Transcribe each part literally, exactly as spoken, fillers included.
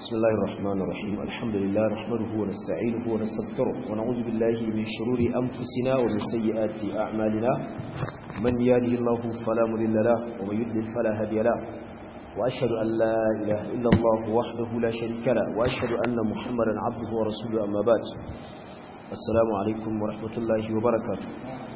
بسم الله الرحمن الرحيم الحمد لله نحمده ونستعينه ونستغفره ونعوذ بالله من شرور أنفسنا ومن سيئات أعمالنا من يهده الله فلا مضل له ومن يضلل فلا هادي له وأشهد أن لا إله إلا الله وحده لا شريك له وأشهد أن محمدا عبده ورسوله أما بعد السلام عليكم ورحمة الله وبركاته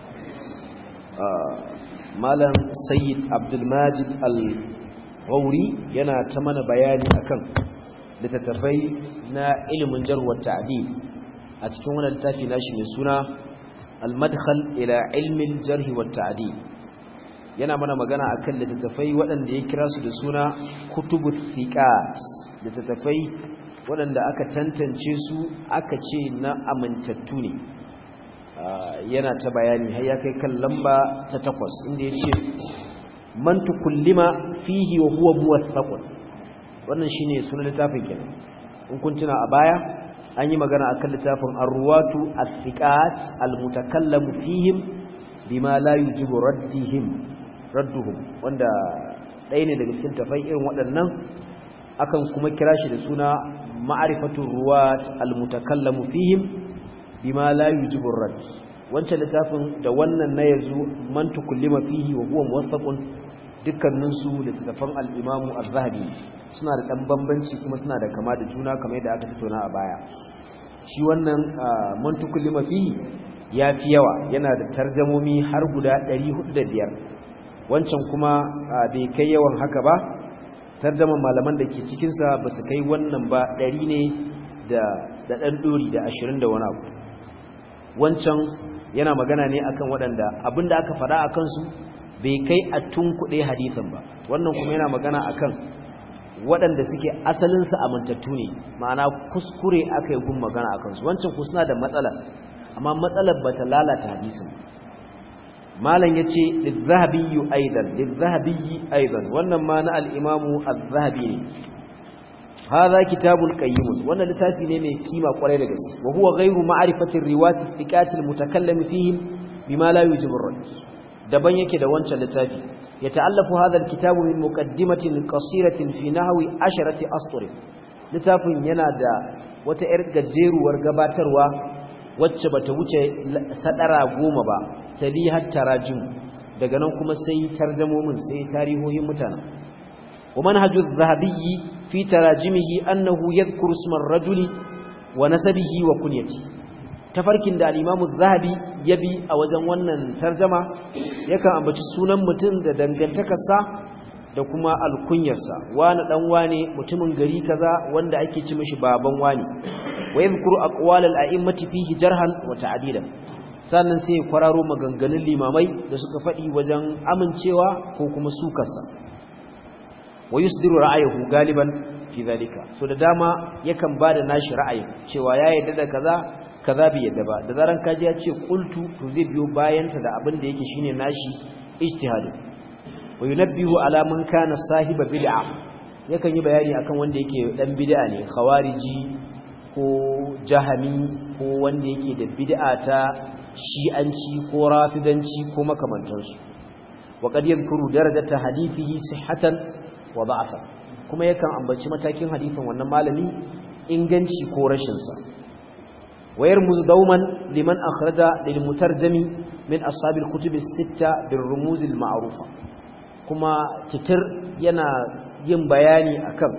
آه مالا سيد عبد الماجد الغوري yana ta mana bayani akan littattafai na ilimin jarh wa ta'dil a cikin wannan littafi nashi mai suna al-madkhal ila ilmi al-jarh wa ta'dil yana mana magana akan littattafai waɗanda ya kira su da suna kutubut thiqat littattafai waɗanda aka tantance su aka ce na amintattu ne yana ta bayani har ya kai kan lamba ta takwas inda yace man tukullima fihi wa huwa muwaththaqun wannan shine sunan littafin kenan in kun tuna a baya an yi magana akan littafin ar-ruwatu as-siqat al-mutakallamu fihim bima la yujibu raddihim radduhum wanda ɗaya ne daga cikin tafai irin waɗannan akan kuma kira shi da suna ma'rifatu ruwat al-mutakallamu fihim bima la yujibu radd wancan littafin da wannan na yazo man tukullima fihi wa huwa muwaththaqun dukkaninsu littattafan al-imamu az-zahabi suna da ɗan bambanci kuma suna da kama da juna kamar yadda aka tattauna a baya shi wannan mantukul limafi ya fi yawa yana da tarjamomi har guda ɗari hudu da biyar wancan kuma bai kai yawan haka ba tarjaman malaman da ke cikinsa ba su kai wannan ba ɗari ne da ɗan ɗori da ashirin da wani abu wancan yana magana ne akan waɗanda abinda aka faɗa a kansu bai kai a tunkuɗe hadisan ba wannan kuma yana magana akan waɗanda suke asalinsu amintattu ne ma'ana kuskure aka yi gun magana a kansu wancan ku suna da matsala amma matsalar ba ta lalata hadisin malam ya ce lizzahabiyyu aidan lizzahabiyyi aidan wannan ma na al'imamu az-zahabi ne hadha kitabul qayyim wannan littafi ne mai kima kwarai da gaske wa huwa ghayru ma'rifati riwayat thiqat al-mutakallim fihim bima la yujibu ar-radd daban yake da wancan littafi يتألف هذا الكتاب من مقدمة قصيرة في نحو عشرة أسطر littafin yana da wata ƴar gajeruwar gabatarwa wacce bata wuce sadara goma ba tali har tarajim daga nan kuma sai tarjumomin sai tarihohin mutane wa manhaju adh-dhahabi fi tarajimihi annahu yadhkuru isma ar-rajuli wa nasabihi wa kunyatihi tafarkin da al-Imam az-Zahabi ya bi a wajen wannan tarjuma yakan ambaci sunan mutum da dangantakarsa da kuma alkunyarsa wani dan wane mutumin gari kaza wanda ake ci mishi baban wani wa yadhkuru aqwal al-a'immati fihi jarhan wa ta'dilan sannan sai kwararo maganganun limamai da suka fadi wajen amincewa ko kuma sukarsa wa yusdiru ra'ayuhu galiban fi zalika so da dama yakan bada nashi ra'ayi cewa ya yarda da kaza kaza bi yadda ba da zaran kaji ya ce qultu to zai biyo bayanta da abin da yake shine nashi ijtihadi wa yunabbihu ala man kana sahiba bid'a yakan yi bayani akan wanda yake dan bid'a ne khawariji ko jahami ko wanda yake da bid'a ta shi'anci ko rafidanci ko makamantansu wa qad yadhkuru darajata hadithihi sihhatan wa da'afan kuma yakan ambaci matakin hadisin wannan malami inganci ko rashin sa ويرمز دوما لمن أخرج للمترجم من أصحاب الكتب الستة بالرموز المعروفة كما تتر ينا ينبياني أكم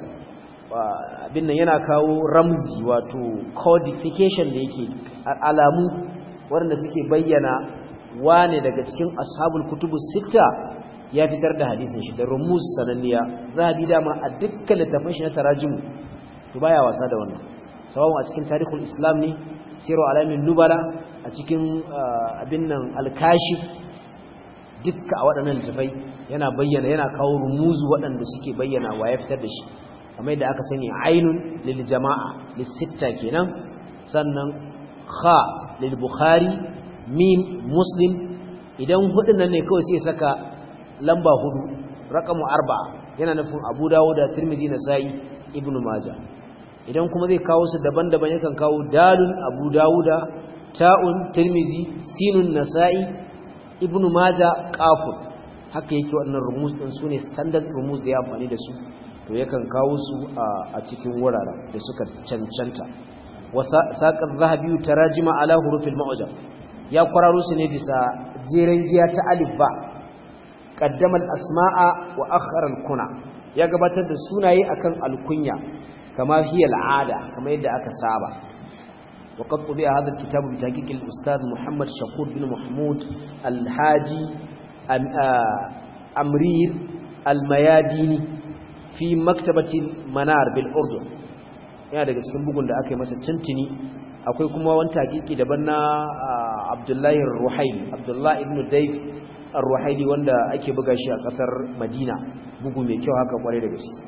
بأن ينا كاو رمزي واتو codification ليكي alamu waɗanda suke bayyana wane daga cikin ashabul kutubus sitta ya fitar da hadisin shi da rumuz sananniya zahabi dama a dukkan littafin shi na tarajimu to baya wasa da wannan sawawan a cikin tarihul islam ne siru alamin nubala a cikin abin nan al-kashif dukka a waɗannan littafai yana bayyana yana kawo rumuzu waɗanda suke bayyana wa ya fitar da shi kamar yadda aka sani ainun lil jama'a lis sitta kenan sannan kha lil bukhari mim muslim idan hudun nan ne kawai sai saka lamba hudu raqamu arba'a yana nufin abu dawud da tirmidhi nasa'i ibnu majah idan kuma zai kawo su daban-daban yakan kawo dalun abu dawuda ta'un tirmizi sinun nasa'i ibnu maja qafun haka yake wannan rumus din sune standard rumus da ya amfani da su to yakan kawo su a cikin wuraren da suka cancanta wasaqar zahabi tarajima ala hurufil mu'jam ya kwararo su ne bisa jeren giya ta alif ba qaddama al-asma'a wa akhara al-kuna ya gabatar da sunaye akan al-kunya kama hiya al-'ada kama yadda aka saba wa qad tubi'a hadha al-kitab bi tahqiq al-ustad Muhammad Shakur bin Mahmud al-Haji Amrir al-Mayadini fi maktabati Manar bil Urdun yana daga cikin bugun da aka yi masa tuntuni akwai kuma wani tahqiqi daban na Abdullahi Ar-Ruhaili Abdullah ibn Dayf Ar-Ruhaili wanda ake buga shi a kasar Madina bugu mai kyau haka kware da gaske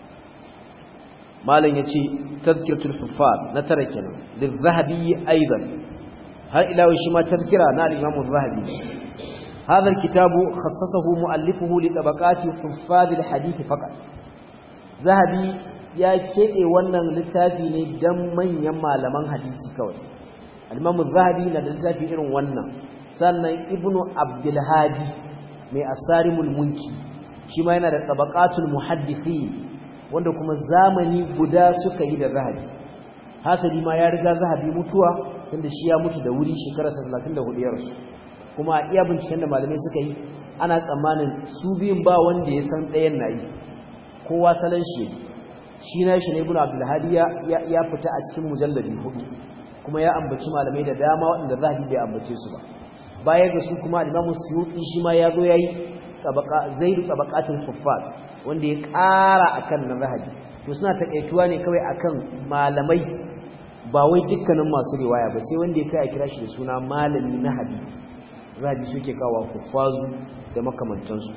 malam yace tazkiratul huffaz na tare kenan liz-Zahabi aidan har ila shi ma tazkira na al-Imam az-Zahabi هذا الكتاب خصصه مؤلفه لطبقات حفاظ الحديث فقط ذهبي ya keɓe wannan littafi ne don manyan malaman hadisi kawai al-imamu zahabi na da littafi irin wannan sannan ibnu abdulhadi mai asarimul munki shi ma yana da tabaqatul muhaddithin wanda kuma zamani guda suka yi da zahabi hasali ma ya riga zahabi mutuwa tunda shi ya mutu da wuri shekarar talatin da hudu ya rasu kuma a iya binciken da malamai suka yi ana tsammanin su biyun ba wanda ya san ɗayan na yi kowa salon shi shi na shi ne ibn abdulhadi ya fita a cikin mujalladi hudu kuma ya ambaci malamai da dama waɗanda zahabi bai ambace su ba baya ga su kuma imamu suyuti shi ma ya zo ya yi zaidu tabaqatul huffaz wanda ya ƙara akan na zahabi to suna takaituwa ne kawai akan malamai ba wai dukkanin masu riwaya ba sai wanda ya kai a kira shi da suna malami na hadisi zahabi suke kawo huffazu da makamantansu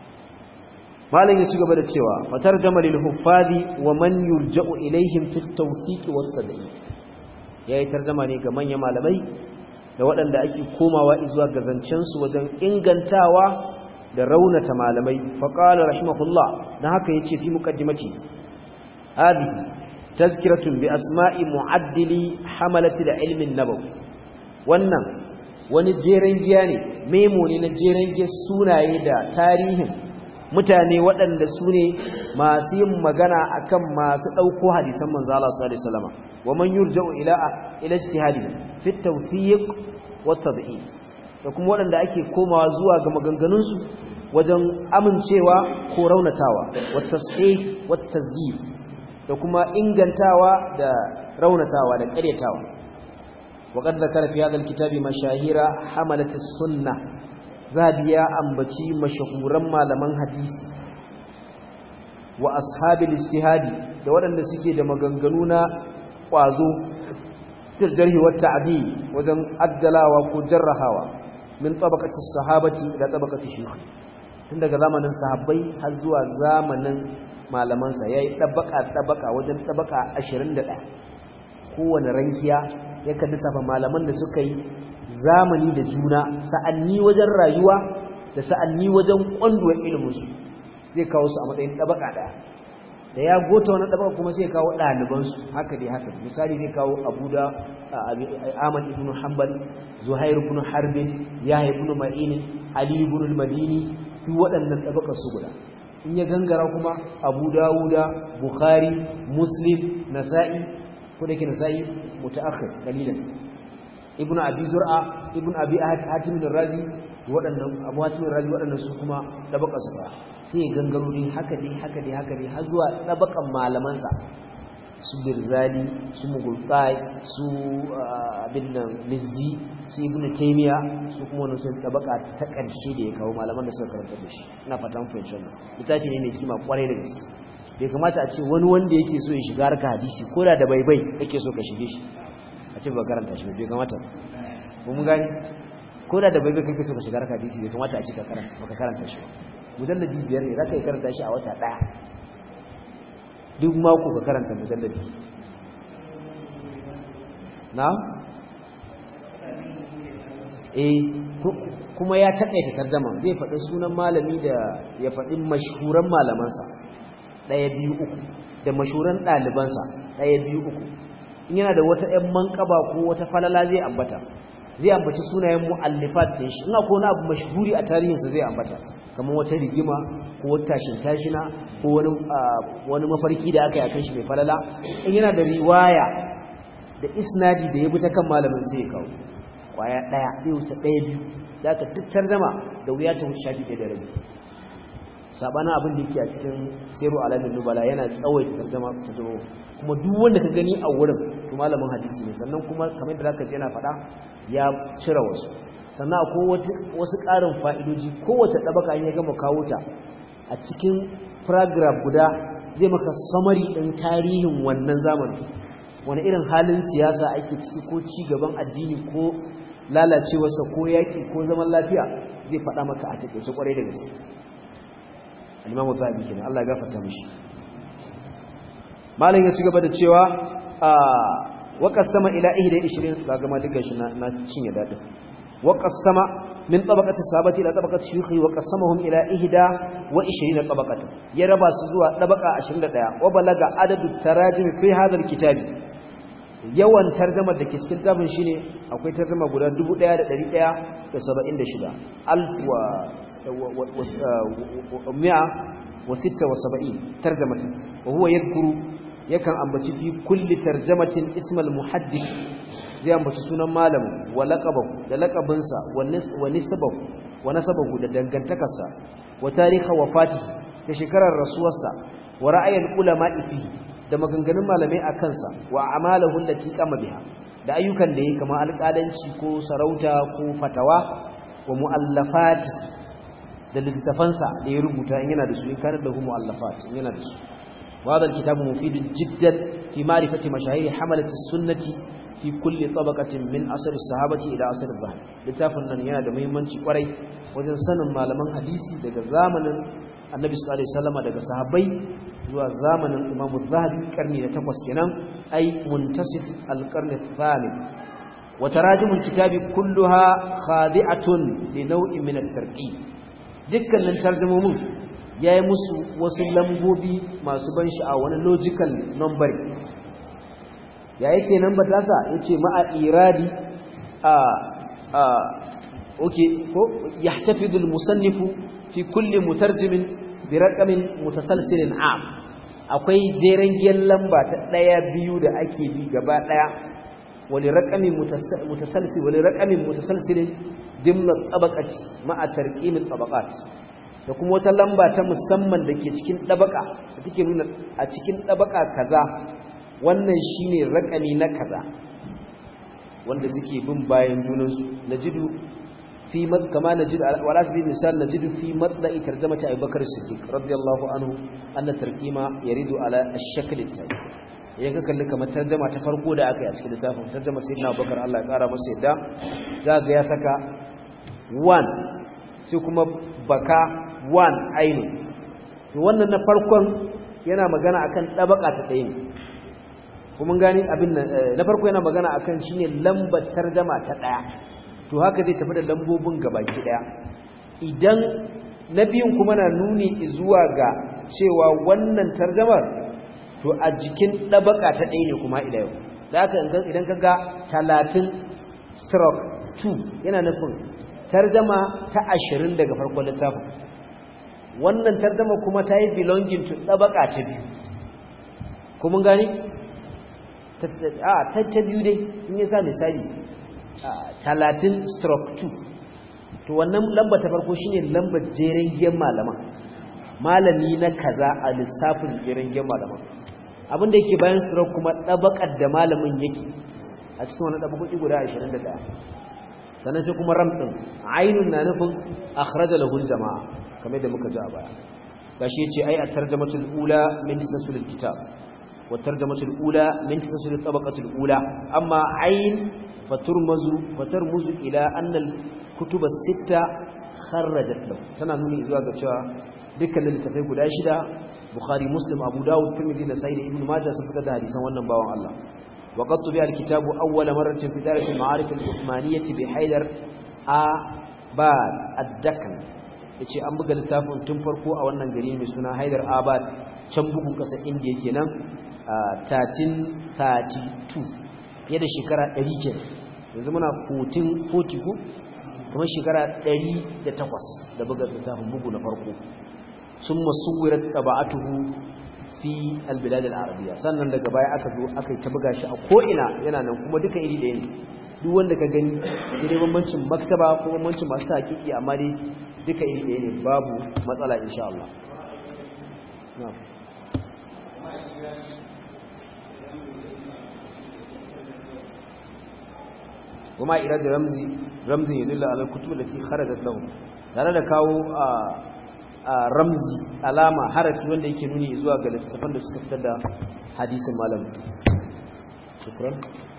malam ya ci gaba da cewa fatar jamalil huffazi wa man yurja'u ilaihim fi at-tawfiq wa at-tad'if yayi tarjuma ne ga manyan malamai da waɗanda ake komawa zuwa ga zancen su wajen ingantawa da raunata malamai fa qala rahimahullah dan haka yace fi muqaddimati hadi tazkiratun bi asma'i mu'addili hamalati al-ilm an-nabawi wannan wani jeren giya ne memo ne na jeren giya sunaye da tarihin mutane waɗanda su ne masu yin magana akan masu ɗauko hadisan manzo Allah sallallahu alaihi wasallam wa man yurja'u ila ila ijtihadi fi at-tawfiq wa at-tad'if da kuma waɗanda ake komawa zuwa ga maganganun su wajen amincewa ko raunatawa wa tasheeh wa tazyif da kuma ingantawa da raunatawa da ƙaryatawa وقد ذكر في هذا الكتاب مشاهير حملة السنة زابيا أنبتي مشهورا malaman hadisi wa ashabil ijtihadi da waɗanda suke da maganganu na ƙwazo fil jarhi wa ta'dil wajen addalawa ko jarrahawa min tabaqati sahabati da tabaqati shuyukh tun daga zamanin sahabbai har zuwa zamanin malaman sa yayi tabaka tabaka wajen tabaka ashirin da ɗaya kowane rankiya yakan lissafa malaman da suka yi zamani da juna sa'anni wajen rayuwa da sa'anni wajen kwanduwar iliminsu zai kawo su a matsayin ɗabaka ɗaya da ya gota wani ɗabaka kuma sai kawo ɗalibansu haka dai haka misali zai kawo abu da ahmad ibn hanbal zuhair ibn harbin yahya ibn ma'in ali ibn al-madini duk waɗannan ɗabaka su guda in ya gangara kuma abu dawuda bukhari muslim nasa'i ko da ke nasa'i mutaakhir dalilan ibn abi zur'a ibn abi hatim ar-razi waɗannan abu hatim ar-razi waɗannan su kuma dabaka su fa sai gangaro dai haka dai haka dai haka dai har zuwa dabakan malaman sa su birzali su mughultai su abin nan mizzi su ibn taymiya su kuma wannan sun dabaka ta ƙarshe da ya kawo malaman da suka karanta da shi ina fatan fahimci wannan littafi ne mai kima kwarai da gaske bai kamata a ce wani wanda yake so ya shiga harka hadisi ko da da baibai kake so ka shige shi a ce ba karanta shi bai kamata ba mun gani ko da da baibai kake so ka shiga harka hadisi bai kamata a ce ka karanta baka karanta shi mujalladi biyar ne zaka yi karanta shi a wata daya duk mako ka karanta mujalladi na eh kuma ya takaita tarjuma zai faɗi sunan malami da ya faɗi mashhuran malamansa ɗaya biyu uku da mashuran ɗalibansa ɗaya biyu uku in yana da wata ‘yan manƙaba ko wata falala zai ambata zai ambaci sunayen mu'allifat ɗin shi ina ko wani abu mashhuri a tarihinsa zai ambata kamar wata rigima ko wata tashin tashina ko wani wani mafarki da aka yi akan shi mai falala in yana da riwaya da isnadi da ya bi ta kan malamin sai ya kawo kwaya daya bai wuce daya biyu da aka duk tarjuma da wuya ta wuce shafi ɗaya da rabi sabanin abin da yake a cikin siru alamin nubala yana tsawaita tarjuma ta zo kuma duk wanda ka gani a wurin to malamin hadisi ne sannan kuma kamar da zaka ji yana faɗa ya cire wasu sannan akwai wasu ƙarin fa'idoji kowace ɗabaka in ya gama kawo ta a cikin paragraph guda zai maka summary ɗin tarihin wannan zamanin wani irin halin siyasa ake ciki ko ci gaban addini ko lalacewarsa ko yaƙi ko zaman lafiya zai faɗa maka a taƙaice ƙwarai da gaske al-imamu zahabi kenan Allah ya gafarta mishi malam ya ci gaba da cewa a waqasama ila ihda ishirin kaga ma duka shi na cinye dadin waqasama min tabaqati sahabati ila tabaqati shuyukhi waqasamahum ila ihda wa ishirin tabaqata ya raba su zuwa tabaqa ashirin da ɗaya wa balaga adadu tarajim fi hadha al-kitab yawan tarjumar da ke cikin tabin shine akwai tarjuma guda dubu ɗaya da ɗari ɗaya da saba'in da shida alf wa mi'a wa sitta wa saba'in tarjamatan wa huwa yadhkuru yakan ambaci fi kulli tarjamatin ismal muhaddith zai ambaci sunan malamin wa laqabahu da laqabinsa wa nisbahu wa nasabahu da dangantakarsa wa tarihi wafatihi da shekarar rasuwarsa wa ra'ayil ulama'i fihi da maganganun malamai a kansa wa amalahu allati qama biha da ayyukan da yake kamar alƙalanci ko sarauta ko fatawa wa muallafat da littafansa da ya rubuta in yana da su in kana da muallafat in yana da su وهذا الكتاب مفيد جدا في معرفة مشاهير حملة السنة في كل طبقة من أصل الصحابة إلى أصل الظهر لتافن أن ينادى مهمنشي قري وجن سنن malaman hadisi daga zamanin Annabi sallallahu alaihi wasallam daga sahabbai zuwa zamanin Imam Az-Zahabi karni na takwas kenan ay muntasif al-qarn ath-thalith wa tarajim al-kitabi kulluha khadi'atun li naw'in min at-tarqib dukkanin tarjumomin ya yi musu wasu lambobi masu ban sha'a wani logical numbering ya yake number tasa ya ce ma'a iradi a a oke ko ya tafidul musannifu fi kulli mutarjimin bi raqamin mutasalsilin am akwai jeren giyan lamba ta daya biyu da ake bi gaba daya wali raqamin mutasalsil wali raqamin mutasalsilin dimna tabaqati ma'a tarqimit tabaqat da kuma wata lamba ta musamman da ke cikin ɗabaka da take nuna a cikin ɗabaka kaza wannan shine raƙami na kaza wanda suke bin bayan junansu najidu fi mad kama najidu wala sabi misal najidu fi matla'i tarjamati Abubakar Siddiq radiyallahu anhu anna tarqima yaridu ala ash-shakl at-tabi idan ka kalli kamar tarjama ta farko da aka yi a cikin littafin tarjama sayyidina Abubakar Allah ya kara masa yadda zaka ya saka one sai kuma baka one ainu to wannan na farkon yana magana akan dabaka ta ɗaya ne kuma gani abin na farko yana magana akan shine lambar tarjuma ta ɗaya to haka zai tafi da lambobin gabaki ɗaya idan na biyun kuma na nuni zuwa ga cewa wannan tarjumar to a jikin dabaka ta ɗaya ne kuma ila yau da haka idan kaga talatin stroke two yana nufin tarjuma ta ashirin daga farkon littafin wannan tarjuma kuma ta yi belonging to tabaka ta biyu kuma gani a ta ta biyu dai in yasa misali talatin stroke two to wannan lamba ta farko shine lambar jeren giyan malama malami na kaza a lissafin jeren giyan malama abinda yake bayan stroke kuma tabakar da malamin yake a cikin wannan tabakoki guda ashirin da ɗaya sannan sai kuma rams din ainun na nufin akhraja lahu jamaa kamar da muka ji a baya gashi yace ai at-tarjamatul ula min tasalsul kitab wa tarjamatul ula min tasalsul tabaqatul ula amma ain faturmazu fatarmuzu ila anna al-kutub as-sitta kharrajat lahu tana nuni zuwa ga cewa dukkanin littafai guda shida Bukhari Muslim Abu Dawud Tirmidhi da Sahih Ibn Majah sun fitar da hadisan wannan bawan Allah وقد طبع الكتاب أول مرة في دار المعارف العثمانية بحيدر آباد الدكن yace an buga littafin tun farko a wannan gari mai suna Haidar Abad can bugun kasar India kenan thirteen thirty-two fiye da shekara ɗari kenan yanzu muna fourteen forty ko kuma shekara ɗari da takwas da buga littafin bugu na farko sun masuwirar taba'atuhu fi albilad al-arabiyya sannan daga baya aka zo aka ta buga shi a ko'ina yana nan kuma duka iri ɗaya ne duk wanda ka gani sai dai bambancin maktaba ko bambancin masu hakiki amma dai duka iri ɗaya ne babu matsala insha Allah na'am kuma irad ramzi ramzi yadullu ala kutub allati kharajat lahu tare da kawo a ramzi alama harafi wanda yake nuni zuwa ga littafan da suka fitar da hadisin malam shukran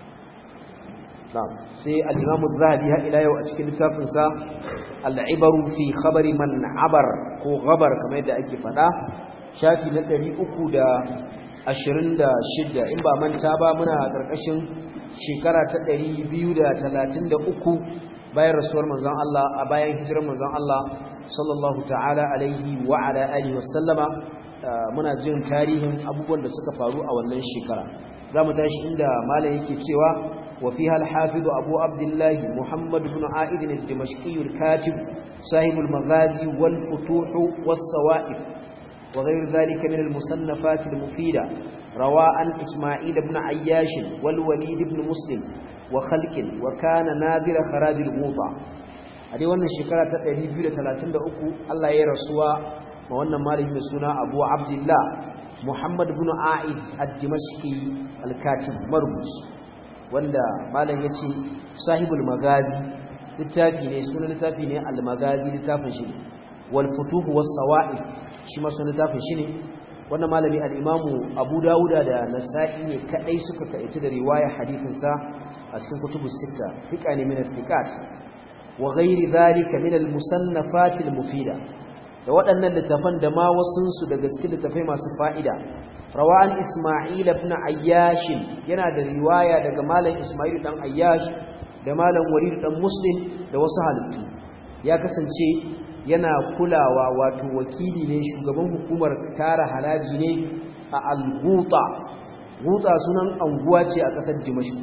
na'am sai al-imam az-zahabi ha ila yau a cikin littafin sa al-ibaru fi khabari man abar ko gabar kamar yadda ake fada shafi na ɗari uku da ashirin da shida in ba manta ba muna karkashin shekara ta ɗari biyu da talatin da uku bayan rasuwar manzon Allah a bayan hijirar manzon Allah sallallahu ta'ala alaihi wa ala alihi wasallama muna jin tarihin abubuwan da suka faru a wannan shekara zamu tashi inda malam yake cewa wa fiha al-hafiz Abu Abdullah Muhammad ibn A'id al-Dimashqi al-Katib sahib al-Maghazi wal Futuh was-Sawa'ib wa ghayr dhalika min al-musannafat al-mufida روى عن إسماعيل بن عياش والوليد بن مسلم وخلق وكان نادر خراج الغوطة هذه wannan shekara ta ɗari biyu da talatin da uku Allah ya rasuwa ma wannan malami mai suna Abu Abdullah Muhammad ibn A'id ad-Dimashqi al-Katib marbuci wanda malam yace sahibul magazi littafi ne sunan littafi ne al-magazi littafin shi wal futuh was sawa'id shi ma sunan littafin shi ne wannan malami al-imamu Abu Dawuda da Nasa'i ne kadai suka kaice da riwaya hadisin sa a cikin kutubus sita fiqa ne min al-fiqat wa ghairi dhalika min al-musannafat al-mufida da waɗannan littafan da ma wasun su daga cikin littafai masu fa'ida rawan Isma'il ibn Ayyash yana da riwaya daga malam Isma'il dan Ayyash da malam Walid dan Muslim da wasu halittu ya kasance yana kulawa wato wakili ne shugaban hukumar tara halaji ne a al-Ghuta Ghuta sunan anguwa ce a kasar Dimashq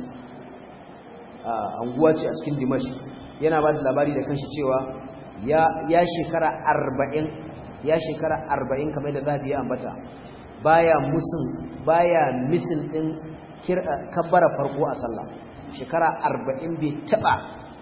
a anguwa ce a cikin Dimashq yana ba da labari da kanshi cewa ya ya shekara arba'in ya shekara arba'in kamar da zabi ya ambata baya musun baya misin din kabbara farko a sallah shekara arba'in bai taba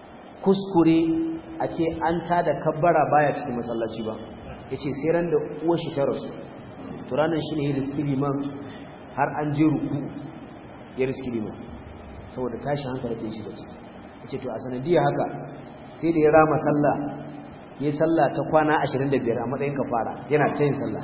kuskure a ce an tada kabbara baya cikin masallaci ba yace sai ran da uwar shi ta rasu to ranan shine ya riski liman har an je ruku ya riski liman saboda tashi hankali da shi bace yace to a sanadiyar haka sai da ya rama sallah yayin sallah ta kwana ashirin da biyar a matsayin kafara yana ta yin sallah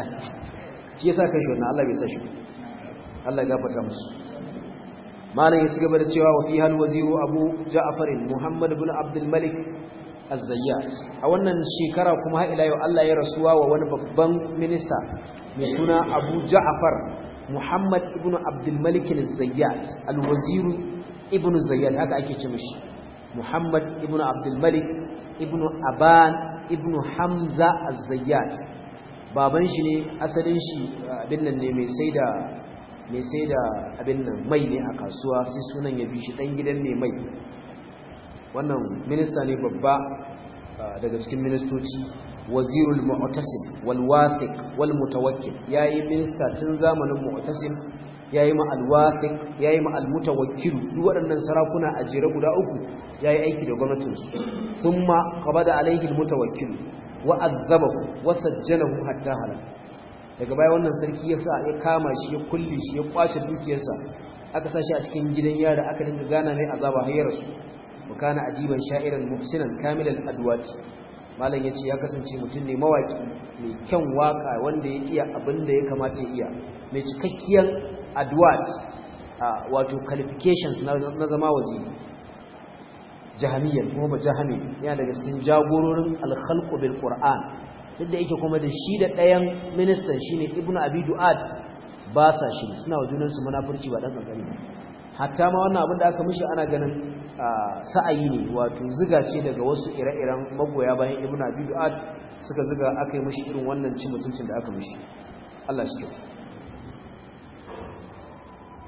shi yasa kai shi wannan Allah bai sa shi Allah ya gafarta musu malam ya cigaba da cewa wa fiha al-waziru Abu Ja'far Muhammad ibn Abdul Malik Az-Zayyat a wannan shekara kuma har ila yau Allah ya rasuwa wa wani babban minista mai suna Abu Ja'far Muhammad ibn Abdul Malik Az-Zayyat al-Wazir ibn Zayyat haka ake ce mishi Muhammad ibn Abdul Malik ibn Aban ibn Hamza Az-Zayyat baban shi ne asalin shi abin nan ne mai saida mai saida abin nan mai ne a kasuwa sai sunan ya bi shi dan gidan ne mai wannan minista ne babba daga cikin ministoci wazirul mu'tasim wal wathiq wal mutawakkil yayi minista tun zamanin mu'tasim yayi ma al wathiq yayi ma al mutawakkil duk waɗannan sarakuna a jere guda uku yayi aiki da gwamnatin su thumma qabada alaihi al mutawakkil wa azabahu wa sajjalahu hatta halak daga baya wannan sarki ya sa ya kama shi ya kulle shi ya kwace dukiyarsa aka sa shi a cikin gidan yara aka dinga gana mai azaba har ya rasu وكان أديبا شاعرا محسنا كامل الأدوات malam yace ya kasance mutum ne mawaki mai kyan waka wanda ya iya abin da ya kamata ya iya mai cikakkiyar adwat wato qualifications na zama waziri jahamiyyar kuma ba jahami yana daga cikin jagororin al-khalq bil qur'an duk da yake kuma da shi da ɗayan ministan shine ibnu abi du'ad ba sa shi suna wa junansu munafurci ba dan kankani hatta ma wannan abin da aka mishi ana ganin sa'ayi ne wato ziga ce daga wasu ire-iren magoya bayan ibnu abi du'ad suka ziga aka yi mishi irin wannan cin mutuncin da aka mishi Allah shi kyau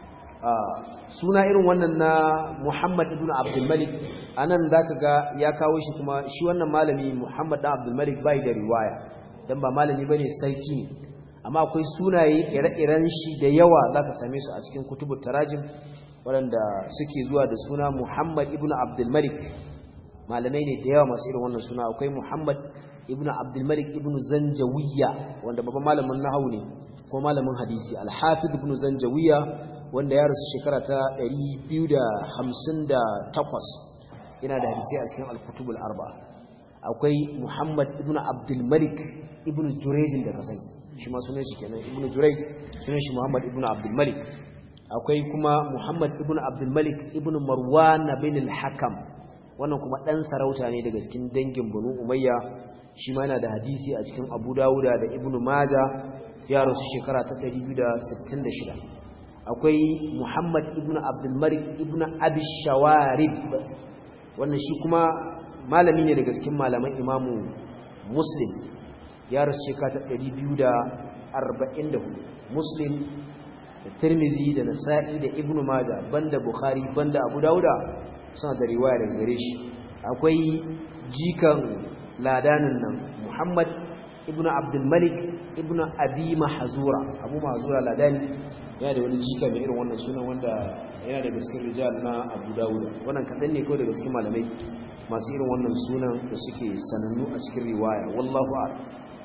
suna irin wannan na Muhammad ibn Abdul Malik anan zaka ga ya kawo shi kuma shi wannan malami Muhammad ibn Abdul Malik bai da riwaya dan ba malami bane sarki ne amma akwai sunaye ire-iren shi da yawa zaka same su a cikin kutubut tarajim waɗanda suke zuwa da suna Muhammad ibn Abdul Malik malamai ne da yawa masu irin wannan suna akwai Muhammad ibn Abdul Malik ibn Zanjawiyya wanda babban malamin nahwu ne ko malamin hadisi Al-Hafiz ibn Zanjawiyya wanda ya rasu shekara ta ɗari biyu da hamsin da takwas yana da hadisi a cikin Al-Kutub al-Arba'a akwai Muhammad ibn Abdul Malik ibn Jurayj da kasai shi ma sunan shi kenan ibn Jurayj sunan shi Muhammad ibn Abdul Malik akwai kuma Muhammad ibn Abdul Malik ibn Marwan bin al-Hakam wannan kuma dan sarauta ne daga cikin dangin Banu Umayya shi ma yana da hadisi a cikin Abu Dawud da Ibn Majah ya rasu shekara ta ɗari biyu da sittin da shida akwai Muhammad ibn Abdul Malik ibn Abi Shawarib wannan shi kuma malami ne daga cikin malaman Imam Muslim ya rasu shekara ta ɗari biyu da arba'in da hudu Muslim da Tirmidhi da Nasa'i da Ibn Majah banda Bukhari banda Abu Dawud suna da riwaya daga gare shi akwai jikan ladanin nan Muhammad ibn Abdul Malik ibn Abi Mahzura Abu Mahzura ladani yana da wani jika mai irin wannan sunan wanda yana da gaskiyar rijal na Abu Dawud wannan kadan ne kawai daga cikin malamai masu irin wannan sunan da suke sanannu a cikin riwaya wallahu a'lam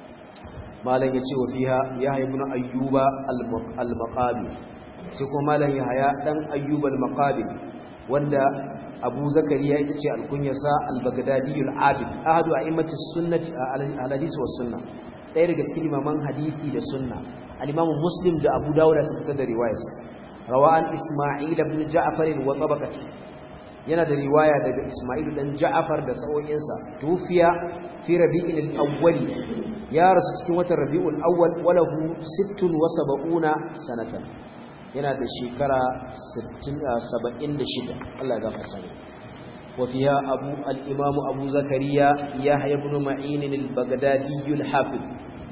malam yace wa fiha Yahya ibn Ayyuba al-Maqabi sai kuma malam Yahya dan Ayyub al-Maqabi wanda Abu Zakariya ita ce alkunyarsa al-Baghdadi al-Abid ahadu a'immati sunnati al-hadith was sunnah ɗaya daga cikin imaman hadisi da sunna al-Imam Muslim da Abu Dawud sun fitar da riwayarsa rawan Isma'il ibn Ja'far wa tabaqati yana da riwaya daga Isma'il dan Ja'far da sa'o'insa tufiya fi Rabi'il al-Awwal ya rasu cikin watan Rabi'ul Awwal walahu sittin wa sab'una sanatan yana da shekara saba'in da shida Allah ya gafarta ne wa fiha abu al-imam Abu Zakariya Yahya ibn Ma'in al-Baghdadi al-Hafiz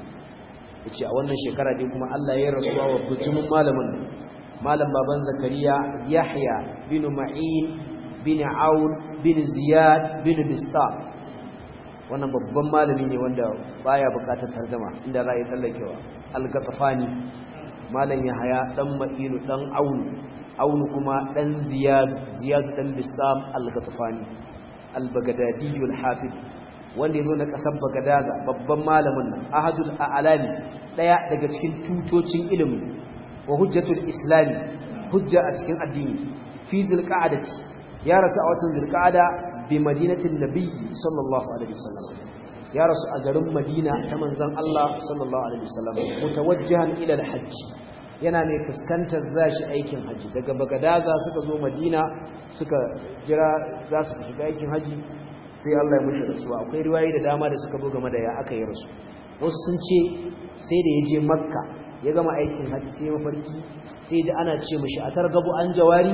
yace a wannan shekara dai kuma Allah ya rasuwa wa bujumin malamin malam baban Zakariya Yahya bin Ma'in bin Aun bin Ziyad bin Bistam wannan babban malami ne wanda baya bukatar tarjuma inda za a yi tsallakewa al-Ghatafani malam Yahaya dan Ma'inu dan Aun Aun kuma dan Ziyad Ziyad dan Bistam al-Ghatafani al-Baghdadi al-Hafiz wanda yazo na kasar Bagadaza babban malamin nan ahadul a'lami daya daga cikin tutocin ilimi wa hujjatul islami hujja a cikin addini fi zulqa'adati ya rasu a watan zulqa'ada bi madinatin nabiy sallallahu alaihi wasallam ya rasu a garin Madina ta manzon Allah sallallahu alaihi wasallam mutawajjihan ila al-hajj yana ne fuskantar zashi aikin haji daga Bagadaza suka zo Madina suka jira za su shiga aikin haji sai Allah ya mushi rasuwa akwai riwayoyi da dama da suka zo game da ya aka yi rasu wasu sun ce sai da ya je Makka ya gama aikin haji sai mafarki sai da ana ce mishi atargabu an jawari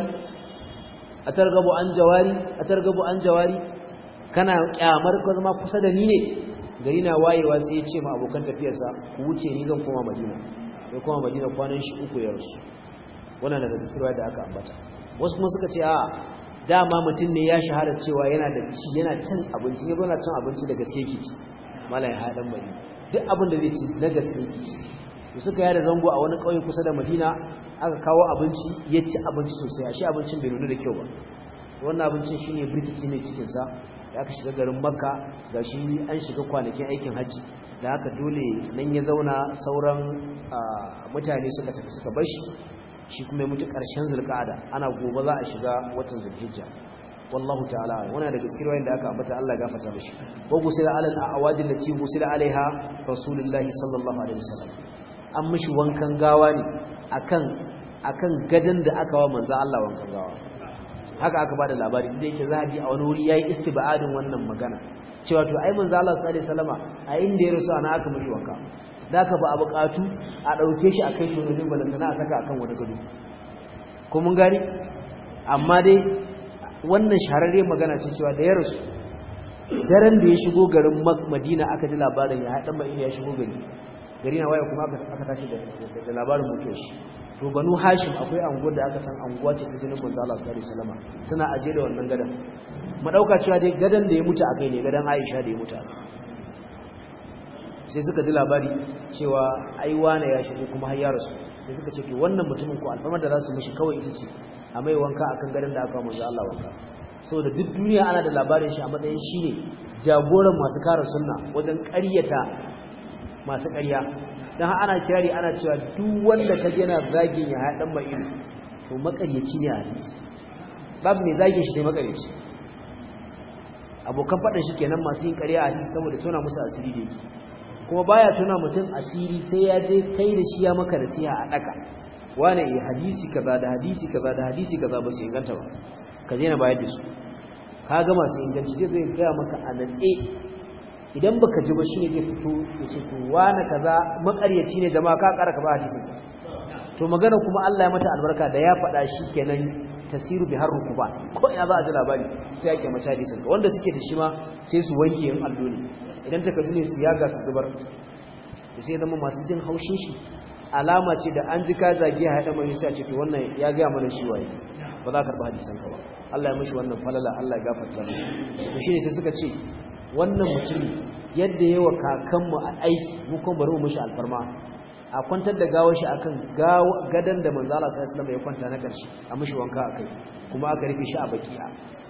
atargabu an jawari atargabu an jawari kana kyamar ka zama kusa da ni ne gari na wayewa sai ya ce ma abokan tafiyarsa ku wuce ni zan koma Madina sai koma Madina kwanan shi uku ya rasu wannan daga tsirwa da aka ambata wasu kuma suka ce a dama mutum ne ya shahara cewa yana da ci yana cin abinci ya yana cin abinci da gaske yake ci malai hadan bari duk abin da zai ci na gaske yake ci to suka yada zango a wani kauye kusa da Madina aka kawo abinci ya ci abinci sosai ashe abincin bai nuna da kyau ba wannan abincin shine birkici ne cikin sa da aka shiga garin Makka gashi an shiga kwanakin aikin haji da haka dole nan ya zauna sauran mutane suka tafi suka bar shi shi kuma ya mutu ƙarshen zulqa'ada ana gobe za a shiga watan zulhijja wallahu ta'ala wannan daga cikin wayin da aka ambata Allah ya gafarta mishi wa gusila alal awadil lati gusila alaiha rasulullahi sallallahu alaihi wasallam an mishi wankan gawa ne akan akan gadan da aka wa manzo Allah wankan gawa haka aka bada labari inda yake zahabi a wani wuri yayi istibadin wannan magana cewa to ai manzo Allah sallallahu alaihi wasallama a inda ya rasu ana aka mishi wanka daka ba a bukatu a dauke shi a kai shi wani balantana a saka akan wani gado ko mun gari amma dai wannan shahararre magana ce cewa da ya rasu daren da ya shigo garin Madina aka ji labarin ya haɗa mai ya shigo gari gari na waya kuma aka aka tashi da labarin mutuwar shi to to banu hashim akwai anguwar da aka san anguwa ce ta jinin manzo Allah sallallahu alaihi wasallam suna aje da wannan gadan mu dauka cewa dai gadan da ya mutu akai ne gadan Aisha da ya mutu sai suka ji labari cewa ai wane ya shigo kuma har ya rasu sai suka ce to wannan mutumin ko alfarmar da za su mishi kawai ita ce a mai wanka akan gadan da aka manzo Allah wanka saboda duk duniya ana da labarin shi a matsayin shine jagoran masu kare sunna wajen ƙaryata masu ƙarya dan ana kirari ana cewa duk wanda kaje yana zagin ya hadan mai ido to makaryaci ne a hadisi babu mai zagin shi ne makaryaci abokan faɗin shi kenan masu yin ƙarya a hadisi saboda tona musu asiri da yake kuma baya tona mutum asiri sai ya je kai da shi ya maka nasiha a daka wane eh hadisi kaza da hadisi kaza da hadisi kaza ba su inganta ba ka je na bayar da su ka ga masu inganci zai zai ga maka a natse idan baka ji ba shine zai fito ya ce to wane kaza makaryaci ne jama'a ka ƙara ka ba hadisin sa to magana kuma Allah ya mata albarka da ya faɗa shi kenan tasiru bi harru kuba ko ina za a ji labari sai ya kiyama hadisin wanda suke da shi ma sai su wanke yin allo ne idan takardu ne su yaga su zubar to sai zama masu jin haushin shi alama ce da an ji ka zage ya haɗa mai sai ce to wannan ya ga mana shi waye ba za ka karɓi hadisan ka ba Allah ya mishi wannan falala Allah ya gafarta mishi to shine sai suka ce wannan mutum yadda yawa kakanmu a aiki mu kuma bari mu mishi alfarma a kwantar da gawar shi akan gadan da manzo Allah sallallahu alaihi wasallam ya kwanta na karshe a mishi wanka akai kuma aka rufe shi a baki'a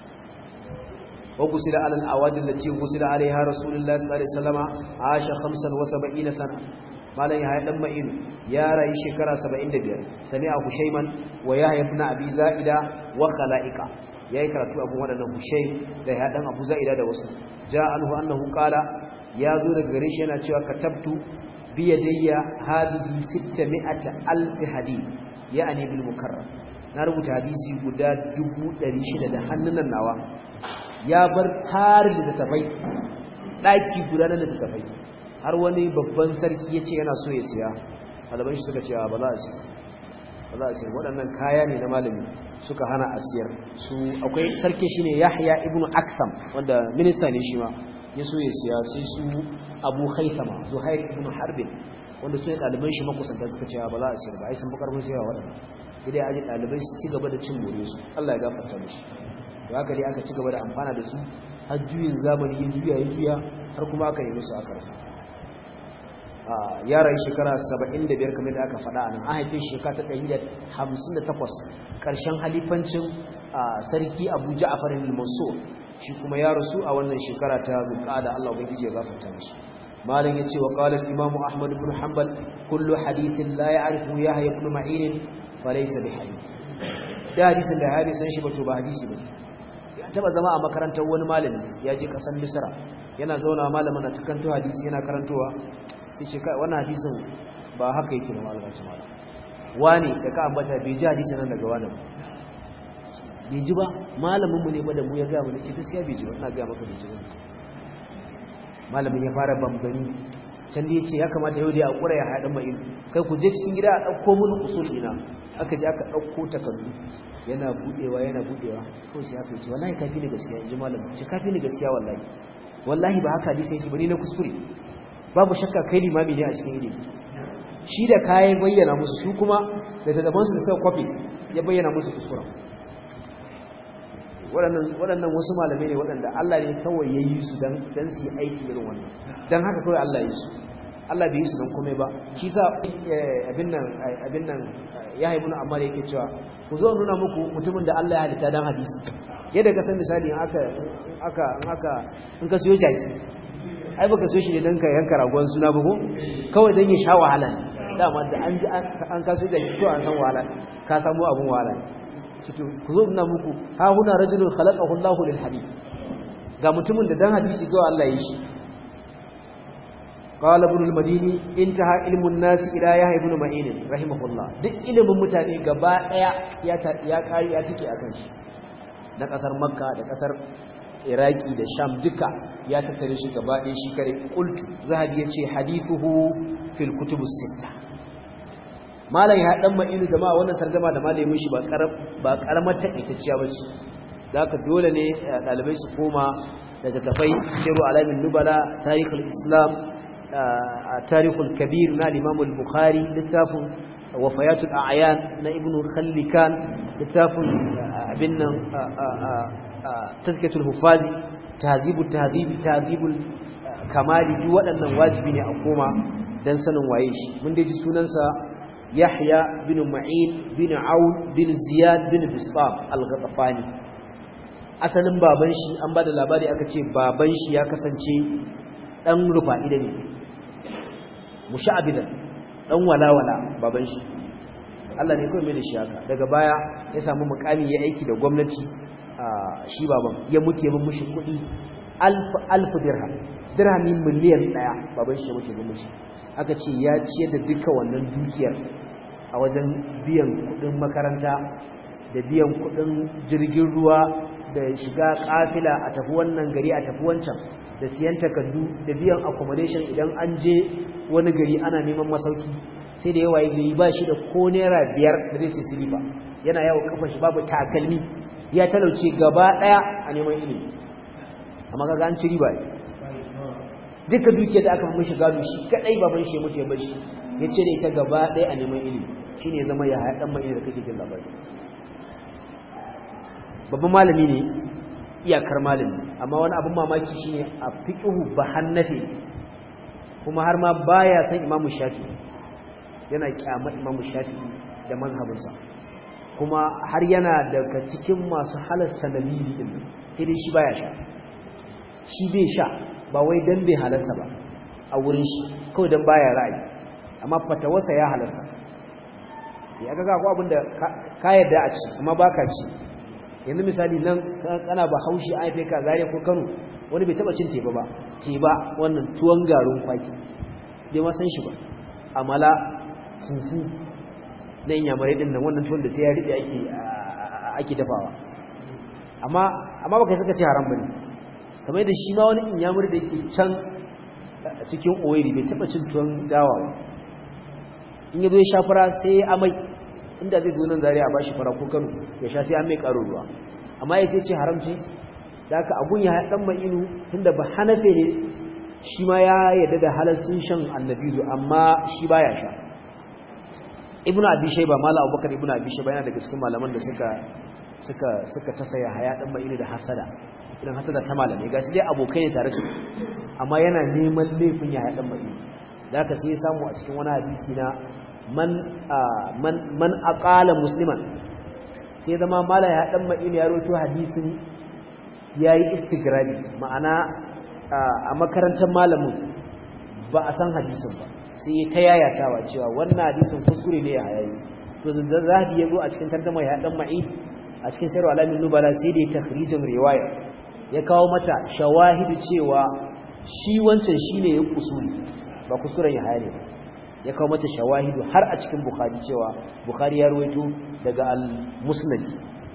wa gusila ala al-awad allati gusila alaiha rasulullahi sallallahu alaihi wasallam asha khamsan wa sab'ina sana malan ya dan ma'in ya rayu shekara saba'in da biyar sami'a hushayman wa yahya ibn abi zaida wa khala'ika yayi karatu abun wadannan hushaym da ya dan abu zaida da wasu ja anhu annahu qala ya zo daga gare shi yana cewa katabtu biyadayya hadihi sittami'ata alf hadith yani bil mukarram na rubuta hadisi guda dubu ɗari shida da hannunan nawa ya bar tarin da tafai daki guda da tafai har wani babban sarki yace yana so ya siya malaman shi suka ce ba za a siya ba za a siya waɗannan kaya ne na malami suka hana a siyar su akwai sarki shine Yahya ibn Aktham wanda minista ne shi ma ya so ya siya sai su Abu Haythama Zuhair ibn Harbin wanda su ne ɗaliban shi makusanta suka ce ba za a siyar ba ai sun fi karfin siyarwa waɗannan sai dai aji ɗalibai su ci gaba da cin more su Allah ya gafarta musu to haka dai aka ci gaba da amfana da su har juyin zamani ya juya ya juya har kuma aka yi musu aka rasa ya rayu shekara saba'in da biyar kamar da aka faɗa a nan an haife shekara ta ɗari da hamsin da takwas ƙarshen halifancin sarki Abu Ja'far al-Mansur shi kuma ya rasu a wannan shekara ta zulqa'ada Allah ubangiji ya gafarta mishi malam yace wa qala al-imam Ahmad ibn Hanbal kullu hadithin la ya'rifu Yahya ibn Ma'in falaysa bihadith da hadisin da hadisin shi ba to ba hadisi ba ya taba zama a makarantar wani malami ya je kasan Misra yana zauna malamin na takanto hadisi yana karantowa sai ce kai wannan hadisin ba haka yake ba malamin ce malam wani da ka ambata bai ji hadisin nan daga wani bai ji ba malamin mu ne ba da mu ya ga mu ce gaskiya bai ji ba ina ga maka bai ji ba malamin ya fara bambani can da yace ya kamata yau da ya kura ya haɗa mai kai ku je cikin gida a dauko mun usul ina aka je aka dauko takardu yana budewa yana budewa ko sai aka ce wallahi kafi ne gaskiya inji malamin ce kafi ne gaskiya wallahi wallahi ba haka hadisi yake bari na kuskure babu shakka kai limami ne a cikin ilimi shi da kai bayyana musu su kuma da tadabansu da sai copy ya bayyana musu kuskuren waɗannan waɗannan wasu malamai ne waɗanda Allah ne kawai ya yi su dan dan su yi aiki irin wannan dan haka kawai Allah ya yi su Allah bai yi su dan komai ba shi sa abin nan abin nan ya haibu na amma yake cewa ku zo nuna muku mutumin da Allah ya halitta dan hadisi yadda ka san misali in aka aka in aka in ka siyo jaki ai baka siyo shi ne dan ka yanka ragon suna ba ko kawai dan ya sha wahala dama da an ji an ka siyo jaki to an san wahala ka samu abun wahala cikin ku zo ina muku ha huna rajulun khalaqahu Allahu lil hadith ga mutumin da dan hadisi zuwa Allah yi shi qala ibn al-madini intaha ilmu an-nas ila yahya ibn ma'in rahimahullah duk ilimin mutane gaba daya ya ya kari ya tike akan shi na kasar makka da kasar iraki da sham duka ya tattare shi gaba daya shi kare qultu zahabi yace hadithuhu fil kutubus sittah malam ya dan ma'inu jama'a wannan tarjuma da malamin shi ba karam ba karamar takaitacciya bace zaka dole ne dalibai su koma daga tafai siru alamin nubala tarikhul islam tarikhul kabir na imam al-bukhari littafin wafayatul a'yan na ibnu khallikan littafin abin nan tazkiyatul hufazi tahzibut tahzibi tahzibul kamali duk waɗannan wajibi ne a koma dan sanin waye shi mun dai ji sunansa Yahya bin Ma'in bin Aun bin Ziyad bin Bisbam al-Ghatafani asalin baban shi an bada labari aka ce baban shi ya kasance dan rufa'ida ne musha'abidan dan walawala baban shi Allah ne kawai mai da shi haka daga baya ya samu mukami ya aiki da gwamnati shi baban ya mutu ya bin mushi kuɗi alf alf dirham dirhami miliyan ɗaya baban shi ya mutu ya bin mushi aka ce ya ciyar da duka wannan dukiyar a wajen biyan kuɗin makaranta da biyan kuɗin jirgin ruwa da shiga kafila a tafi wannan gari a tafi wancan da siyan takardu da biyan accommodation idan an je wani gari ana neman masauki sai da yawa gari ba shi da ko naira biyar da zai sisili ba yana yawo kafa shi babu takalmi ya talauce gaba daya a neman ilimi amma kaga an ci riba ne duka dukiyar da aka mishi gado shi kadai baban shi mutu ya bar shi ya ce da ita gaba daya a neman ilimi shine ya zama ya haɗa dan mai da kake jin labari babban malami ne iyakar malami amma wani abin mamaki shine a fiqhu ba hannafi kuma har ma baya san imamu shafi'i yana kyamar imamu shafi'i da mazhabinsa kuma har yana daga cikin masu halasta nabili din sai dai shi baya sha shi bai sha ba wai dan bai halasta ba a wurin shi kawai dan baya ra'ayi amma fatawarsa ya halasta ya ga ga ko abinda ka yarda a ci amma baka ci yanzu misali nan kana ba haushi a haife ka zare ko Kano wani bai taba cin teba ba teba wannan tuwon garin kwaki bai ma san shi ba amala fufu na inyamare din nan wannan tuwon da sai ya rike ake ake dafawa amma amma baka saka ce haram bane kamar yadda shi ma wani inyamare da yake can cikin oiri bai taba cin tuwon dawa ba in yazo ya shafara sai amai inda zai zo nan zare a bashi fara ko Kano ya sha sai an mai karo ruwa amma yace ce haramci da haka abun ya dan mai inu tunda ba hanafe ne shi ma ya yadda da halalcin shan annabizu amma shi baya sha ibnu abi shayba mala abubakar ibnu abi shayba yana daga cikin malaman da suka suka suka tasaya haya dan mai inu da hasada idan hasada ta malami gashi dai abokai ne tare su amma yana neman laifin ya haya dan mai inu da haka sai ya samu a cikin wani hadisi na man man man aqala musliman sai zama mala ya dan ma'in ya rawaito hadisin yayi istigrabi ma'ana a makarantar malamin ba a san hadisin ba sai ta yayatawa cewa wannan hadisin kuskure ne ya hayayi to zahabi yazo a cikin tarjuma ya dan ma'in a cikin sayar alamin nubala sai da ya takhrijin riwaya ya kawo mata shawahidu cewa shi wancan shine ya kusuri ba kuskuren ya hayayi ba ya kawo mata shawahidu har a cikin Bukhari cewa Bukhari ya ruwaito daga al-Musnad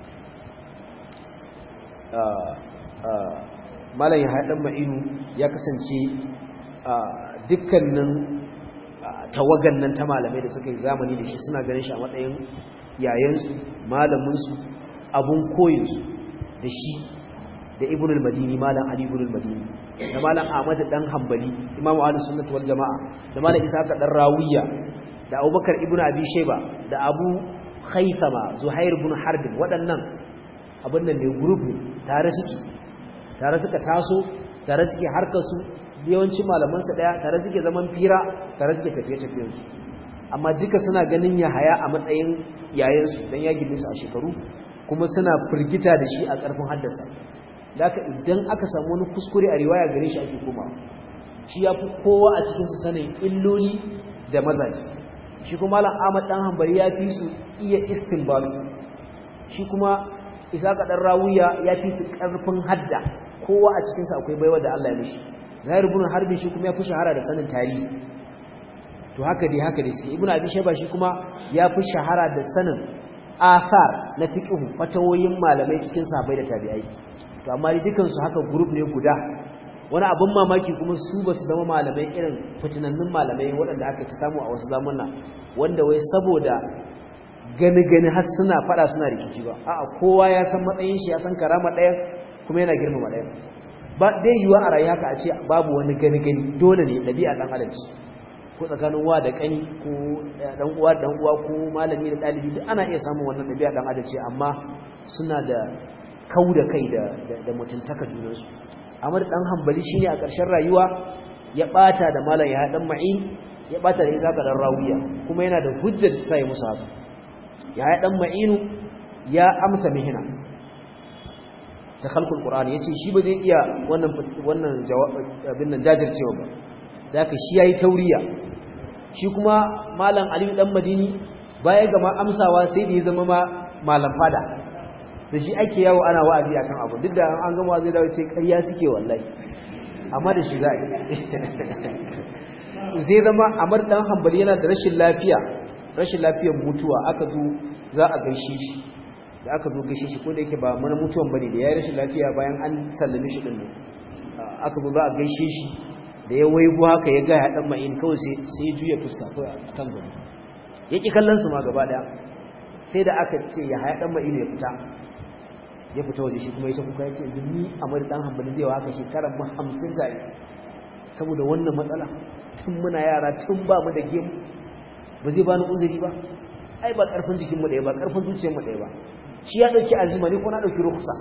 malam ya haɗan ma'inu ya kasance dukkanin tawagan nan ta malamai da suka yi zamani da shi suna ganin shi a matsayin yayansu malaminsu abun koyinsu da shi da Ibn al-Madini malam Ali Ibn al-Madini da malam Ahmad dan Hanbali imamu ahlus sunnah wal jamaa da malam Isa dan Rawiya da Abubakar ibn Abi Shayba da Abu Khaythama Zuhair ibn Harb waɗannan abin nan ne group tare suke tare suka taso tare suke harkar su yawancin malaman su daya tare suke zaman fira tare suke tafiye tafiyen su amma duka suna ganin Yahaya a matsayin yayin su dan ya girme su a shekaru kuma suna firgita da shi a ƙarfin haddasa Daka idan aka samu wani kuskure a riwaya gare shi ake koma shi yafi kowa a cikin su sanin illoli da mazaji shi kuma Malam Ahmad dan Hanbali ya fi su iya istinbat shi kuma Isaka dan Rawiya ya fi su karfin hadda kowa a cikin su akwai baiwa da Allah ya mishi Zahir ibn Harbi shi kuma ya fi shahara da sanin tarihi to haka dai haka dai sai Ibn Abi Shayba shi kuma ya fi shahara da sanin athar na fiqh fatawoyin malamai cikin sahabbai da tabi'ai to amma dukan su haka group ne guda wani abin mamaki kuma su basu zama malamai irin fitinannun malamai waɗanda aka ci samu a wasu zamanna wanda wai saboda gani gani har suna fada suna rikici ba a'a kowa ya san matsayin shi ya san karama ɗaya kuma yana girmama ɗaya ba dai yiwa a rayuwa haka a ce babu wani gani gani dole ne ɗabi'a dan adam ko tsakanin wa da kani ko dan uwa dan uwa ko malami da dalibi duk ana iya samun wannan dabi'a dan adace amma suna da kauda kai da da mutuntaka junansu Ahmad dan Hanbali shine a ƙarshen rayuwa ya bata da malam ya dan Ma'in ya bata da Isa dan Rawiya kuma yana da hujjar sai musu haka ya dan Ma'inu ya amsa mihina ta khalqul Qur'ani yace shi ba zai iya wannan wannan abin nan jajircewa ba zaka shi yayi tauriya shi kuma malam Ali dan Madini baya ga ma amsawa sai da ya zama ma malam fada da shi ake yawo ana wa'azi akan abu duk da an gama wa'azi da wace ƙarya suke wallahi amma da shi za a sai zama Ahmad dan Hanbali yana da rashin lafiya rashin lafiyar mutuwa aka zo za a gaishe shi da aka zo gaishe shi ko da yake ba mana mutuwan bane da yayi rashin lafiya bayan an sallame shi din nan aka zo za a gaishe shi da ya waigo haka ya ga ya dan Ma'in kawai sai sai ya juya fuska kawai a kan gaba yake kallon su ma gaba daya sai da aka ce ya haya dan Ma'in ya fita ya fita waje shi kuma ya kuka ya ce ni Ahmad dan Hanbali zai wa haka shekarar mu hamsin zai saboda wannan matsala tun muna yara tun ba mu da gemu ba zai bani uzuri ba ai ba karfin jikin mu da ba karfin zuciyar mu da ba shi ya dauki azima ne ko na dauki rukhsa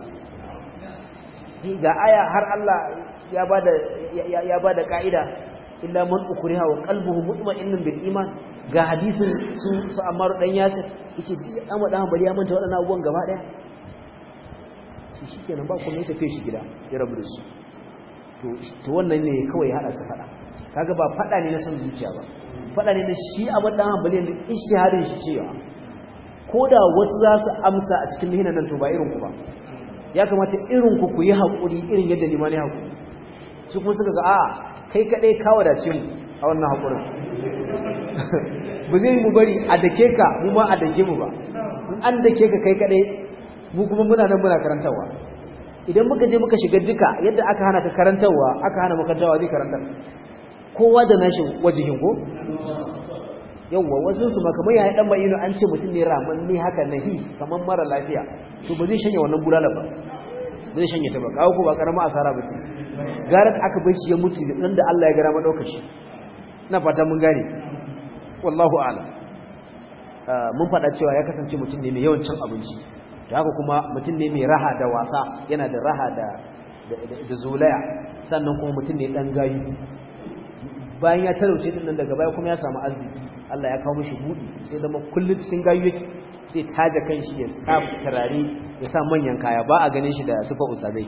ga aya har Allah ya bada ya bada kaida illa man ukriha wa qalbuhu mutma'innun bil iman ga hadisin su su Ammar dan Yasir yace duk Ahmad dan Hanbali ya manta wadannan abubuwan gaba daya shi kenan ba kuma ya tafi shi gida ya rabu da su to to wannan ne kawai hada su fada kaga ba fada ne na san zuciya ba fada ne na shi Ahmad dan Hanbali ne ijtihadin shi cewa koda wasu za su amsa a cikin mihinan nan to ba irin ku ba ya kamata irin ku ku yi hakuri irin yadda limani hakuri su kuma suka ga a kai kadai ka wadace mu a wannan hakurin ba zai mu bari a dake ka mu ma a dake mu ba in an dake ka kai kadai mu kuma muna nan muna karantawa idan muka je muka shiga duka yadda aka hana ka karantawa aka hana makarantawa zai karanta kowa da nashi wajihin ko yawwa wasu su ma kamar yayin dan bayino an ce mutum ne raman ne haka nahi kamar mara lafiya to ba zai shanye wannan bulala ba zai shanye ta ba kawo ko ba karama asara bace garat aka bar shi ya mutu dan da Allah ya gara ma daukar shi ina fata mun gane wallahu a'lam mun fada cewa ya kasance mutum ne mai yawan cin abinci da haka kuma mutum ne mai raha da wasa yana da raha da da zolaya sannan kuma mutum ne dan gayu bayan ya talauce din nan daga baya kuma ya samu arziki Allah ya kawo mishi budi sai da kullun cikin gayu yake sai taje kanshi ya sa turare ya sa manyan kaya ba a ganin shi da sufa usadai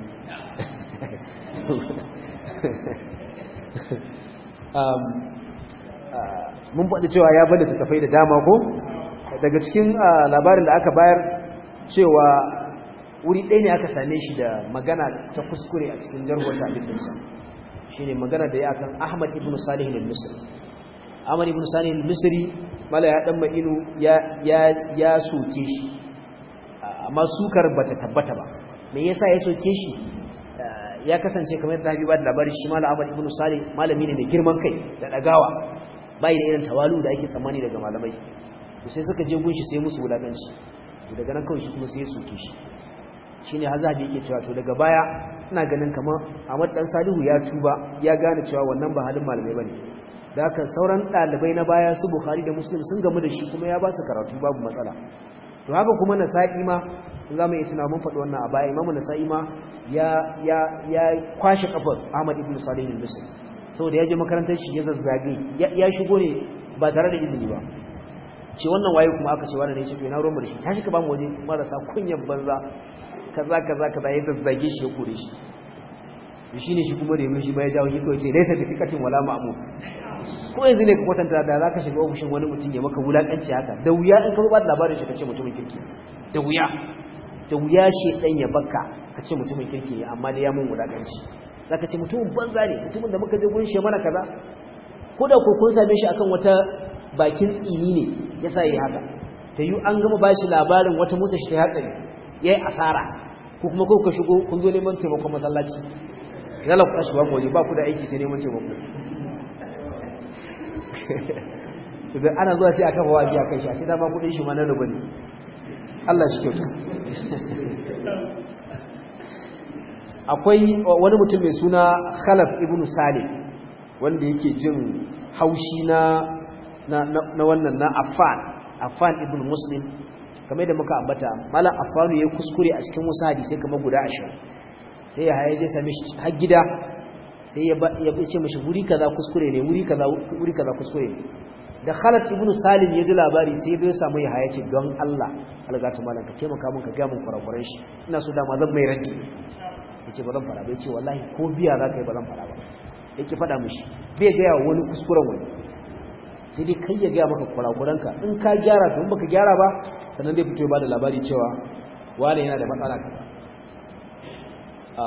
um mun faɗi cewa ya bada tafai da dama ko daga cikin labarin da aka bayar cewa wuri ɗaya ne aka same shi da magana ta kuskure a cikin jarhuwar ta'adinsa shi ne magana da ya kan Ahmad ibn Salih al-Misri Ahmad ibn Salih al-Misri mala ya dan ma'inu ya ya ya soke shi amma sukar bata tabbata ba me yasa ya soke shi ya kasance kamar da Habiba da labari shi mala Ahmad ibn Salih malami ne mai girman kai da dagawa bai da irin tawalu da ake tsammani daga malamai to sai suka je gunshi sai musu wulakanci daga nan kawai shi kuma sai ya soke shi shine hazabi yake cewa to daga baya ina ganin kamar Ahmad dan Salihu ya tuba ya gane cewa wannan ba halin malamai bane da haka sauran dalibai na baya su Bukhari da Muslim sun gamu da shi kuma ya ba su karatu babu matsala to haka kuma Nasa'i ma zamu yi tunanin mun faɗi wannan a baya Imam Nasa'i ma ya ya ya kwashe kafar Ahmad ibn Salih al-Misri saboda ya je makarantar shi ya zazzage ya shigo ne ba tare da izini ba ce wannan waye kuma aka ce wannan ne shi to ina ruwan mu da shi tashi ka ba mu waje marasa kunyan banza kaza kaza kaza ya zazzage shi ya kore shi shi ne shi kuma da yamin shi ba ya jawo shi kawai ce laisa tafikatin wala ma'mum ko yanzu ne ka kwatanta da zaka shiga ofishin wani mutum ya maka wulakanci haka da wuya in ka ba da labarin shi kace mutumin kirki da wuya da wuya shi dan ya baka kace mutumin kirki ne amma da ya mun wulakanci zaka ce mutumin banza ne mutumin da muka je gurin shi mana kaza ko da ko kun same shi akan wata bakin tsini ne yasa yayi haka ta yi an gama bashi labarin wata mota shi ta hatsari yayi asara ko kuma ko ka shigo kun zo neman taimakon masallaci yalla ku tashi ba mu waje ba ku da aiki sai neman taimako idan ana zuwa sai aka fawaji akan shi sai dama kudin shi ma na rubu ne Allah shi kyauta akwai wani mutum mai suna Khalaf ibn Salim wanda yake jin haushi na na na wannan na Affan Affan ibn Muslim kamar da muka ambata malam Affan yayi kuskure a cikin wasu hadisi kamar guda ashirin sai ya haye je same shi har gida sai ya ya ce mishi wuri kaza kuskure ne wuri kaza wuri kaza kuskure ne da Khalid ibn Salim ya ji labari sai bai samu ya haye ce don Allah algata malam ka taimaka min ka ga mun kurakuran shi ina so da ma zan mai raddi yace ba zan fara ba yace wallahi ko biya za ka yi ba zan fara ba yake fada mishi bai ga yawa wani kuskuren wani sai dai kai ya ga maka kurakuranka in ka gyara to in baka gyara ba sannan dai fito ba da labari cewa wani yana da matsala kaza a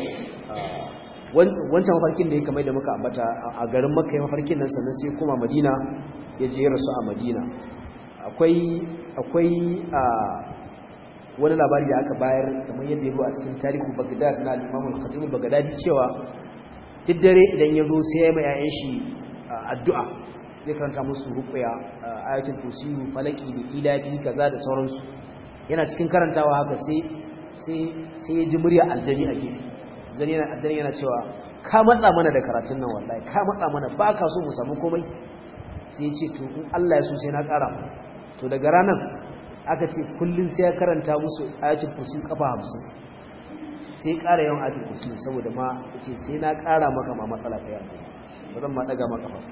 wancan mafarkin da ya kamar da muka ambata a garin Makka ya mafarkin nan sannan sai kuma Madina ya je rasu a Madina akwai akwai a wani labari da aka bayar kamar yadda ya zo a cikin tarihu Baghdad na Imam al-Khatib al-Baghdadi cewa duk dare idan ya zo sai ya mai yayan shi addu'a zai karanta musu ruqya ayatul kursi falaki da ilahi kaza da sauransu yana cikin karantawa haka sai sai sai ya ji murya aljani a gefe aljani yana aljani yana cewa ka matsa mana da karatun nan wallahi ka matsa mana ba ka so mu samu komai sai ya ce to in Allah ya so sai na ƙara to daga ranan aka ce kullun sai ya karanta musu ayatul kursi kafa hamsin sai ya ƙara yawan ayatul kursi saboda ma yace sai na ƙara maka ma matsala kai yanzu ba zan ma daga maka ba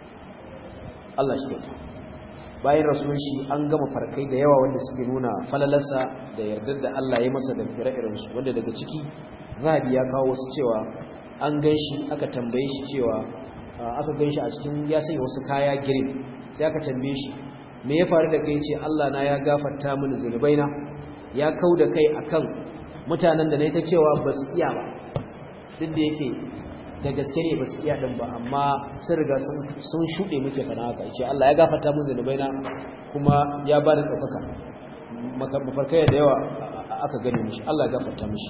Allah shi ya bayan rasulun shi an gama farkai da yawa wanda suke nuna falalarsa da yardar da Allah ya masa da ire-iren su wanda daga ciki Zahabi ya kawo su cewa an ganshi aka tambaye shi cewa aka ganshi a cikin ya sanya wasu kaya green sai aka tambaye shi me ya faru da kai ce Allah na ya gafarta mini zunubaina ya kauda kai akan mutanen da nayi ta cewa ba su iya ba duk da yake da gaske ne ba su iya din ba amma sun riga sun shuɗe muke fana haka ce Allah ya gafarta mini zunubaina kuma ya bani ɗaukaka mafarkai da yawa aka gani mishi Allah ya gafarta mishi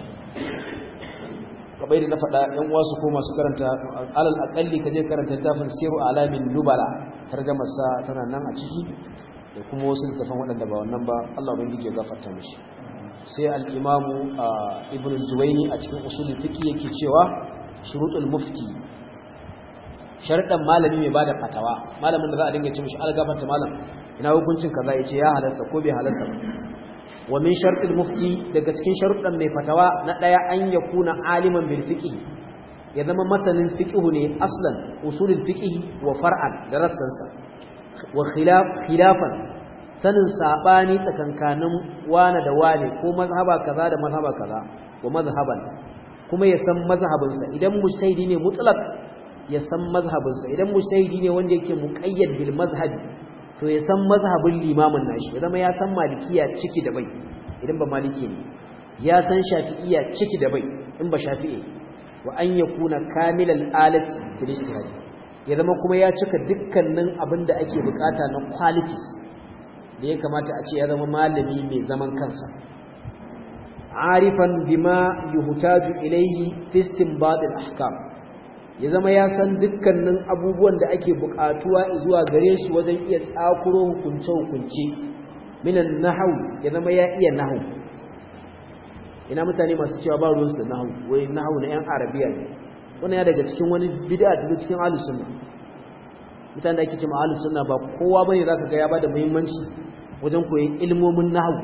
kabai da na faɗa ‘yan wasu ko masu karanta alal aƙalli ka je karanta tafin siru alamin nubala tarjamarsa tana nan a ciki da kuma wasu littafan waɗanda ba wannan ba Allah ubangiji ya gafarta mishi sai al-imamu ibn al-juwayni a cikin usulul fiqh yake cewa shurutul mufti sharadan malami mai bada fatawa malamin da za a dinga ce mishi al-gafarta malam ina hukuncin kaza yace ya halasta ko bai halasta ba wa min shartil mufti daga cikin sharuɗan mai fatawa na daya an yakuna aliman bil fiqh ya zama masanin fiqh ne aslan usulul fiqh wa far'an da rassansa wa khilaf khilafan sanin sabani tsakankanin wane da wane ko mazhaba kaza da mazhaba kaza wa mazhaban kuma ya san mazhabinsa idan mujtahidi ne mutlaq ya san mazhabinsa idan mujtahidi ne wanda yake muqayyad bil mazhabi to ya san mazhabin limamin nashi ya zama ya san malikiya ciki da bai idan ba maliki ne ya san shafi'iyya ciki da bai in ba shafi'i wa an yakuna kamilal alati fil ijtihad ya zama kuma ya cika dukkanin abinda ake bukata na qualities da ya kamata a ce ya zama malami mai zaman kansa arifan bima yuhtaju ilayhi fi istinbat al ahkam ya zama ya san dukkanin abubuwan da ake bukatuwa zuwa gare shi wajen iya tsakuro hukunce-hukunce minan nahwu ya zama ya iya nahwu ina mutane masu cewa ba ruwansu da nahwu wai nahwu na yan arabiya ne wannan ya daga cikin wani bid'a daga cikin ahlus sunna mutane da ake cewa ahlus sunna ba kowa bane zaka ga ya bada muhimmanci wajen koyon ilmomin nahwu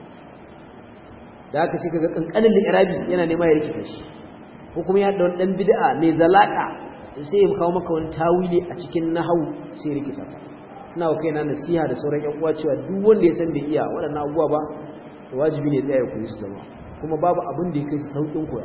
da haka sai kaga kankanin irabi yana nema ya rikita shi ko kuma ya da dan bid'a mai zalaka sai ya kawo maka wani tawili a cikin nahwu sai rikita ina wa kaina nasiha da sauran ƴan uwa cewa duk wanda ya san bai iya waɗannan abubuwa ba wajibi ne tsaya ku yi su zama kuma babu abin da yake saukin koya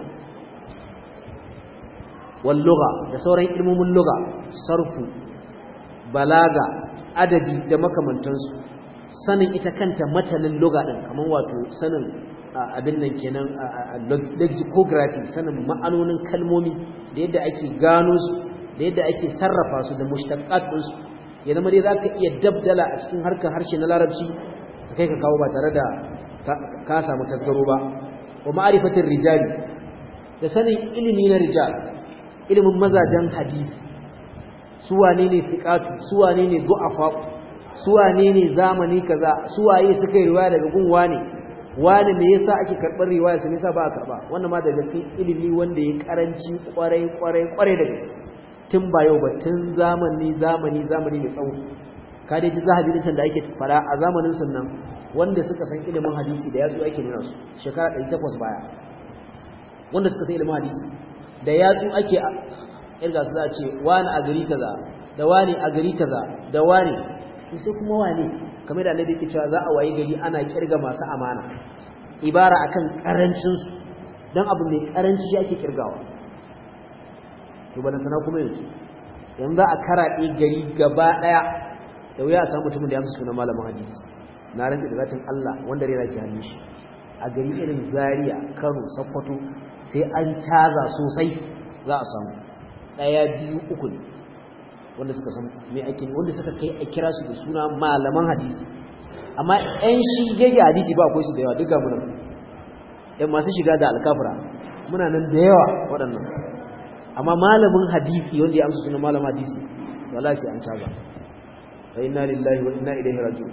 wal lugha da sauran ilmomin lugha sarfu balaga adabi da makamantansu sanin ita kanta matanin lugha din kaman wato sanin abin nan kenan lexicography sanin ma'anonin kalmomi da yadda ake gano su da yadda ake sarrafa su da mushtaqat din su ya zama dai zaka iya dabdala a cikin harkar harshe na larabci kai ka kawo ba tare da ka samu tasgaro ba wa ma'rifatir rijali da sanin ilimi na rijal ilimin mazajen hadisi su wane ne fiqatu su wane ne du'afa su wane ne zamani kaza su waye suka yi riwaya daga gun wane wani me yasa ake karbar riwaya sai yasa ba a karba wannan ma da gaske ilimi wanda ya karanci kwarai kwarai kwarai da gaske tun ba yau ba tun zamani zamani zamani mai tsawo ka dai ji zahabi din da ake fara a zamanin sunnan wanda suka san ilimin hadisi da yatsu ake nuna su shekara ɗari takwas baya wanda suka san ilimin hadisi da yatsu ake irga su za a ce wani a gari kaza da wani a gari kaza da wani sai kuma wani kamar da annabi yake cewa za a waye gari ana kirga masu amana ibara akan karancin su dan abu mai karanci shi ake kirgawa to bana sana kuma yanzu yanzu a karaɗe gari gaba daya da wuya a samu mutumin da ya amsa sunan malamin hadisi na rantsi da zatin Allah wanda rai yake hannun shi a gari irin Zaria Kano Sokoto sai an caza sosai za a samu daya biyu uku ne wanda suka san me ake wanda suka kai a kira su da suna malaman hadisi amma ɗan shi gege hadisi ba akwai su da yawa duk ga munan ɗan masu shiga da alkafira muna nan da yawa waɗannan amma malamin hadisi wanda ya amsa sunan malamin hadisi wallahi sai an caza fa inna lillahi wa inna ilaihi raji'un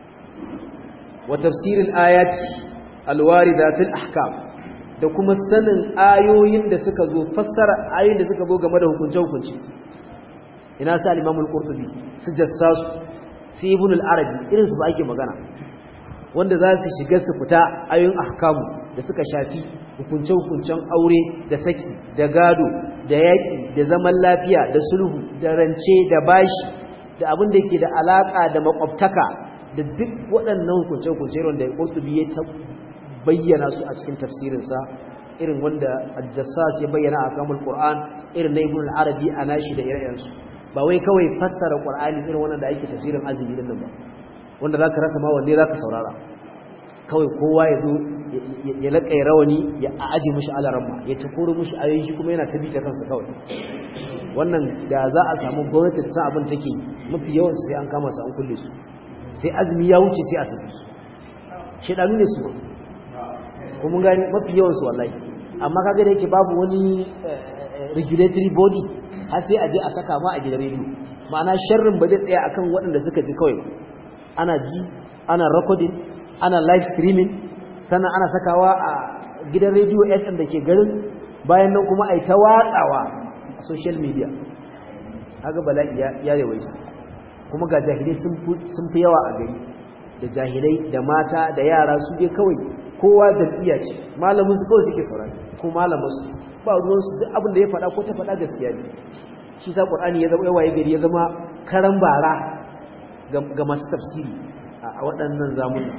wa tafsir al-ayat al-waridat al-ahkam da kuma sanin ayoyin da suka zo fassara ayoyin da suka zo game da hukunce-hukunce ina sa al-Imam al-Qurtubi su jassasu su Ibn al-Arabi irin su ba ake magana wanda za su shiga su fita ayoyin ahkamu da suka shafi hukunce-hukuncen aure da saki da gado da yaki da zaman lafiya da sulhu da rance da bashi da abin da yake da alaka da makwabtaka da duk waɗannan hukunce-hukunce wanda Qurtubi ya bayyana su a cikin tafsirinsa irin wanda al-Jassas ya bayyana a kamul Qur'an irin na Ibn al-Arabi a nashi da ire-irensu ba wai kawai fassara Qur'ani irin wannan da ake tafsirin azumi din nan ba wanda zaka rasa ma wanne zaka saurara kawai kowa ya zo ya laƙai rawani ya aje mishi alaramma ya tukuru mishi ayoyi shi kuma yana tabi ta kansa kawai wannan da za a samu gwamnati ta san abin take mafi yawan sai an kama su an kulle su sai azumi ya wuce sai a saki su shedanu ne su kuma mun gani mafi yawan su wallahi amma kaga da yake babu wani regulatory body har sai a je a saka ma a gidan rediyo ma'ana sharrin ba zai tsaya akan waɗanda suka ji kawai ana ji ana recording ana live streaming sannan ana sakawa a gidan rediyo F M da ke garin bayan nan kuma ai ta watsawa a social media kaga bala'i ya yawaita kuma ga jahilai sun fi yawa a gari da jahilai da mata da yara su dai kawai kowa jam'iyya ce malamin su kawai suke saurari ko malamin su ba ruwan su duk abin da ya faɗa ko ta faɗa gaskiya ne shi sa Qur'ani ya zama yawaye gari ya zama karan bara ga masu tafsiri a waɗannan zamuni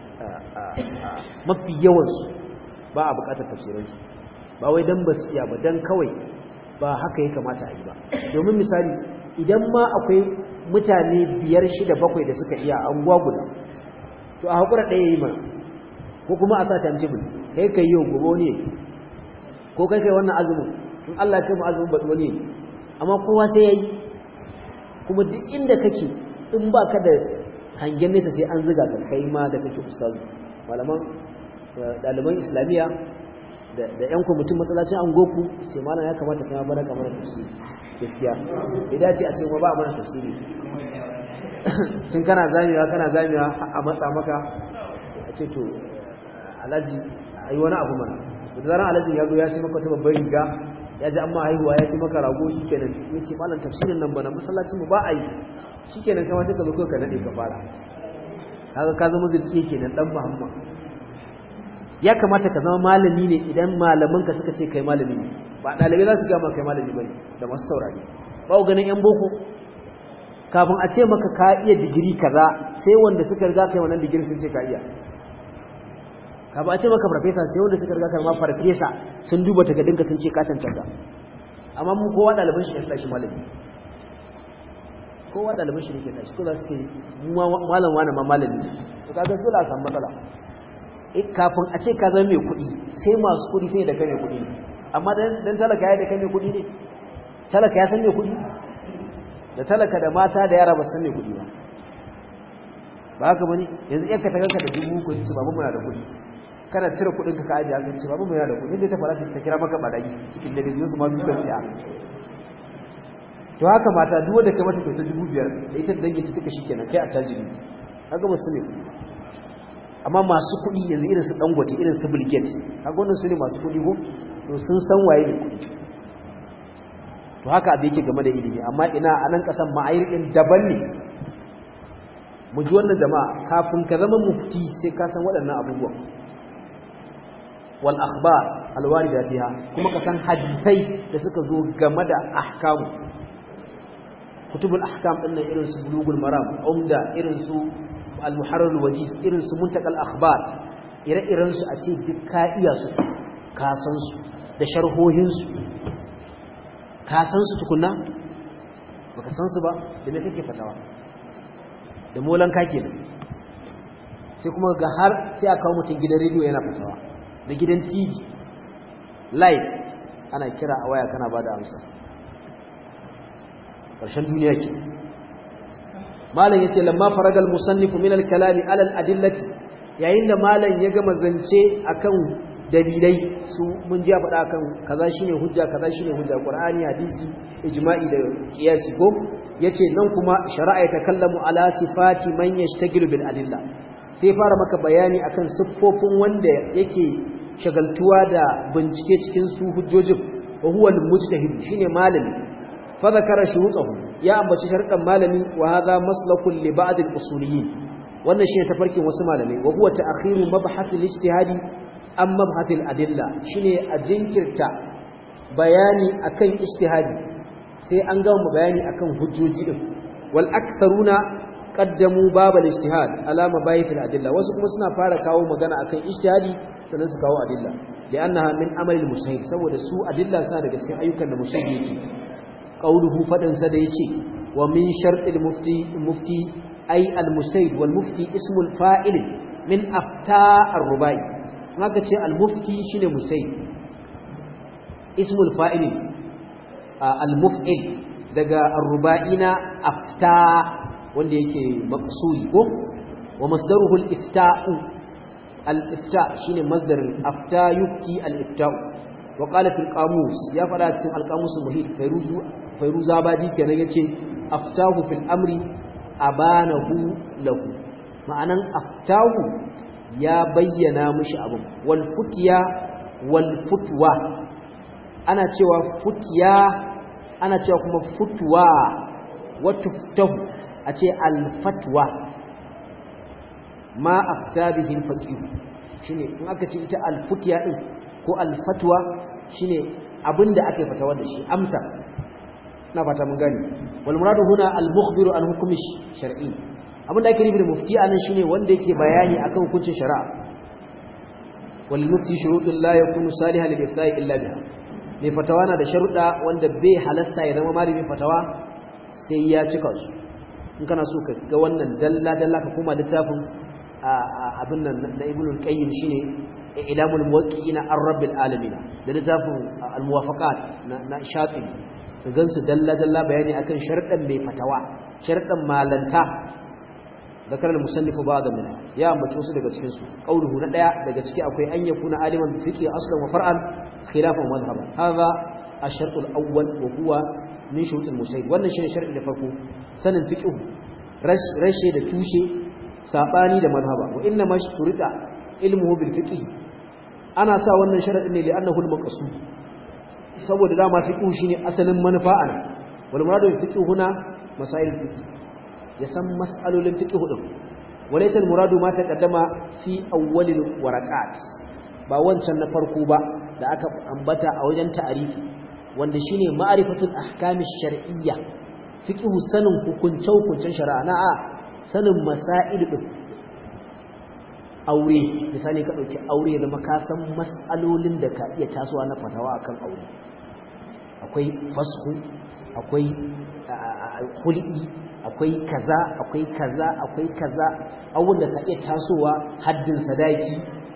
mafi yawan su ba a buƙatar tafsirin su ba wai dan basiya ba dan kawai ba haka ya kamata a yi ba domin misali idan ma akwai mutane biyar shida bakwai da suka iya anguwa guda to a hakura ɗaya yi mana ko kuma a sa timetable kai kai yau gobe ne ko kai kai wannan azumin in Allah ya kai mu azumin baɗi wani amma kowa sai yayi kuma duk inda kake in baka da hangen nesa sai an ziga ka kai ma da kake ustazu malaman ɗaliban islamiya da da ƴan kwamitin masallacin angoku sai malam ya kamata kai ma bana kamar tafsiri gaskiya idan ce a ce ba mana tafsiri tun kana zamiya kana zamiya a matsa maka a ce to alaji ayi wani abu mana da zaran alajin ya zo ya sai maka ta babbar riga ya ji amma haihuwa ya sai maka rago shikenan ya ce malam tafsirin nan bana masallacin mu ba a yi shikenan kama sai ka zo ka nade ka fara kaga ka zama zirki kenan dan Muhammad ya kamata ka zama malami ne idan malaman ka suka ce kai malami ne ba dalibai za su ga maka kai malami bane da masu saurari ba ku ganin yan boko kafin a ce maka ka iya digiri kaza sai wanda suka riga kai wannan digiri sun ce ka iya kafin a ce maka farfesa sai wanda suka riga kai ma farfesa sun duba takardunka sun ce ka cancanta amma mu kowa ɗaliban shi ne shi malami kowa ɗaliban shi ne ke tashi ko za su ce malam wani ma malami to kaga dole a samu matsala kafin a ce ka zama mai kuɗi sai masu kuɗi sai da kai mai kuɗi amma dan talaka ya da kai mai kuɗi ne talaka ya san mai kuɗi da talaka da mata da yara ba su san mai kuɗi ba ba haka bane yanzu yanka ta ganka da dubu ko ce babu muna da kuɗi kana cire kuɗin ka ka aje haka ce babu muna da kuɗi dai ta fara ta kira maka badayi cikin dare yanzu ma duka tsaya to haka mata duk wanda kai mata kai ta dubu biyar da ita dangin ta take shikenan kai a tajiri kaga ba su ne amma masu kuɗi yanzu irin su Dangote irin su Bill Gates kaga wannan su ne masu kuɗi ko to sun san waye ne kuɗi to to haka abin yake game da ilimi amma ina anan kasan ma'ayir din daban ne mu ji wannan jama'a kafin ka zama mufti sai ka san waɗannan abubuwan wal akhbar al warida fiha kuma ka san hadisai da suka zo game da ahkam kutubul ahkam din irin su bulugul maram umda irin su al muharrar al wajiz irin su muntaqal akhbar ire-iren su a ce duk ka iya su ka san su da sharhohin su ka san su tukunna baka san su ba da me kake fatawa da molan kake da sai kuma ga har sai aka kawo mutum gidan rediyo yana fatawa da gidan T V live ana kira a waya kana bada amsa karshen duniya ke malam yace lamma faragal musannif min al-kalami ala al-adillati yayin da malam ya gama zance akan dalilai su mun ji ya faɗa akan kaza shine hujja kaza shine hujja qur'ani hadisi ijma'i da qiyasi ko yace nan kuma shari'a ta kallamu ala sifati man yashtagilu bil adilla sai fara maka bayani akan siffofin wanda yake shagaltuwa da bincike cikin su hujjojin wa huwa al-mujtahid shine malami fa zakara shurutahu ya ambaci sharuɗan malami wa hadha maslakun li ba'd al-usuliyyin wannan shine tafarkin wasu malamai wa huwa ta'khiru mabhath al-ijtihadi an mabhath al-adilla shine a jinkirta bayani akan ijtihadi sai an gama bayani akan hujjoji din wal aktharuna qaddamu babal ijtihad ala mabayith al-adilla wasu kuma suna fara kawo magana akan ijtihadi sannan su kawo adilla li'annaha min amali al-mujtahid saboda su adilla suna daga cikin ayyukan da mujtahid yake qauluhu fadan sa da yace wa min shartil mufti mufti ay al-mujtahid wal mufti ismu al-fa'il min afta ar-rubai haka ce al-mufti shine mujtahid ismu al-fa'il al-muf'il daga ar-rubaina afta wanda yake maqsuri ko wa masdaruhu al-ifta'u al-ifta' shine masdarin afta yufti al-ifta'u wa qala fil qamus ya fada cikin al-qamus al-muhit fayruzu fayruzabadi kenan yace aftahu fil amri abanahu lahu ma'anan aftahu ya bayyana mushi abun wal futiya wal futwa ana cewa futiya ana cewa kuma futwa wa tuftahu a ce al-fatwa ma afta bihi al-faqih shine in aka ce ita al-futiya din ko al-fatwa shine abinda ake fatawa da shi amsa na fata mun gane wal muradu huna al-mukhbiru an hukmi shar'i abinda ake nufi da mufti anan shine wanda yake bayani akan hukuncin shari'a wal mufti shurutun la yakunu salihan lil ifta'i illa biha mai fatawa na da sharuɗa wanda bai halasta ya zama malamin fatawa sai ya cika su in kana so ka ga wannan dalla dalla ka kuma littafin abin nan na ibnu al-qayyim shine ilamul muwaqqi'ina ar-rabbil alamin da littafin al-muwafaqat na shatibi ka gansu dalla dalla bayani akan sharuɗan mai fatawa sharuɗan malanta ذكر المصنف بعض منها يا ambace su daga cikin su qauluhu na daya daga ciki akwai an yakuna aliman bi fiqhi aslan wa far'an khilafan madhhaban hadha ash-shart al-awwal wa huwa min shurut al-musayd wannan shine shar'i da farko sanin fiqhu rashe da tushe sabani da madhhaba wa inna mashturita ilmuhu bil fiqhi ana sa wannan sharadin ne li'annahu al-maqsud saboda dama fiqhu shine asalin manufa ana wal muradu bil fiqhi huna masail fiqh ya san mas'alolin fiqh din walaysa al-muradu ma taqaddama fi awwal al-waraqat ba wancan na farko ba da aka ambata a wajen ta'arifi wanda shine ma'rifatul ahkam ash-shar'iyya fiqh sanin hukunce hukuncen shari'a na a sanin masail din aure misali ka dauki aure da maka san mas'alolin da ka iya tasowa na fatawa akan aure akwai fasxu akwai khul'i akwai kaza akwai kaza akwai kaza abun da ka iya tasowa haddin sadaki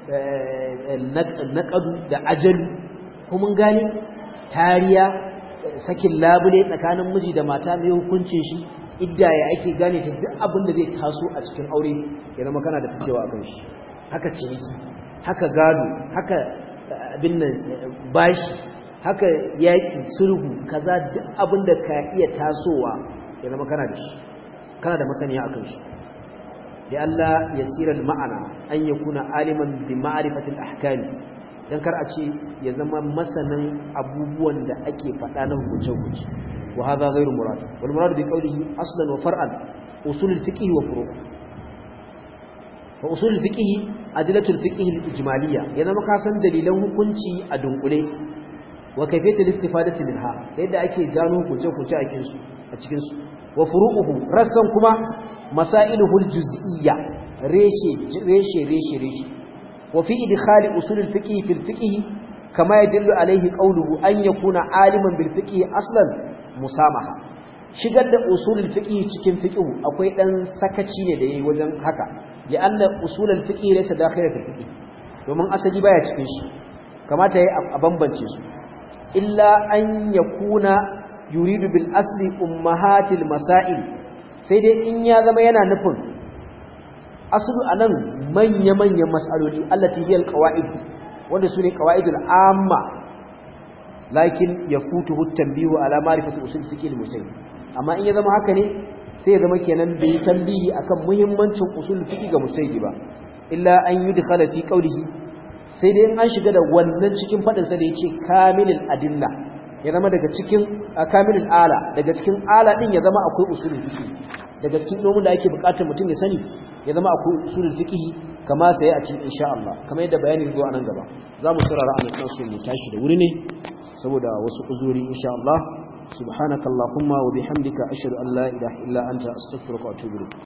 naqadu da ajal kuma gani tariya sakin labule tsakanin miji da mata mai hukuncin shi idda ya ake gane ta duk abin da zai taso a cikin aure ya zama kana da ficewa akan shi haka ciniki haka gado haka abin nan bashi haka yaki sulhu kaza duk abin da ka iya tasowa ya zama kana da shi kana da masaniya akan shi da Allah yasira al-ma'ana an yakuna aliman bi ma'rifati al-ahkam dan kar a ce ya zama masanin abubuwan da ake faɗa na hukunce-hukunce wa hadha ghayru murad wal murad bi qawlihi aslan wa far'an usul al-fiqh wa furu' fa usul al-fiqh adillatu al-fiqh al-ijmaliyya yana maka san dalilan hukunci a dunkule wa kayfiyatu al-istifadati minha yadda ake gano hukunce-hukunce a cikin su a cikin su wa furu'uhu rassan kuma masailuhu al-juz'iyya reshe reshe reshe reshe وفي إدخال أصول الفقه في الفقه كما يدل عليه قوله أن يكون عالما بالفقه أصلا مسامحة shigar da usulul fiqh cikin fiqh akwai dan sakaci ne da yayi wajen haka ya anna usulul fiqh laysa dakhila fil fiqh domin asali baya cikin shi kamata yayi a bambance su illa an yakuna yuridu bil asli ummahatil masail sai dai in ya zama yana nufin asulu anan manya-manyan mas'aloli allati hiya alqawaid wanda sune qawaidul amma lakin yafutuhu at-tanbihu ala ma'rifati usul fiqh al-musayyib amma in ya zama haka ne sai ya zama kenan bai tambihi akan muhimmancin usul fiqh ga musayyib ba illa an yudkhala fi qawlihi sai dai in an shiga da wannan cikin fadin sa da yace kamilul adilla ya zama daga cikin kamilul ala daga cikin ala din ya zama akwai usul fiqh daga cikin domin da ake bukatar mutum ya sani ya zama akwai usulul fiqh kama sai a cikin insha Allah kamar yadda bayani zo anan gaba zamu tsara a nan sai mu tashi da wuri ne saboda wasu uzuri insha Allah subhanakallahumma wa bihamdika ashhadu an la ilaha illa anta astaghfiruka wa atubu ilayk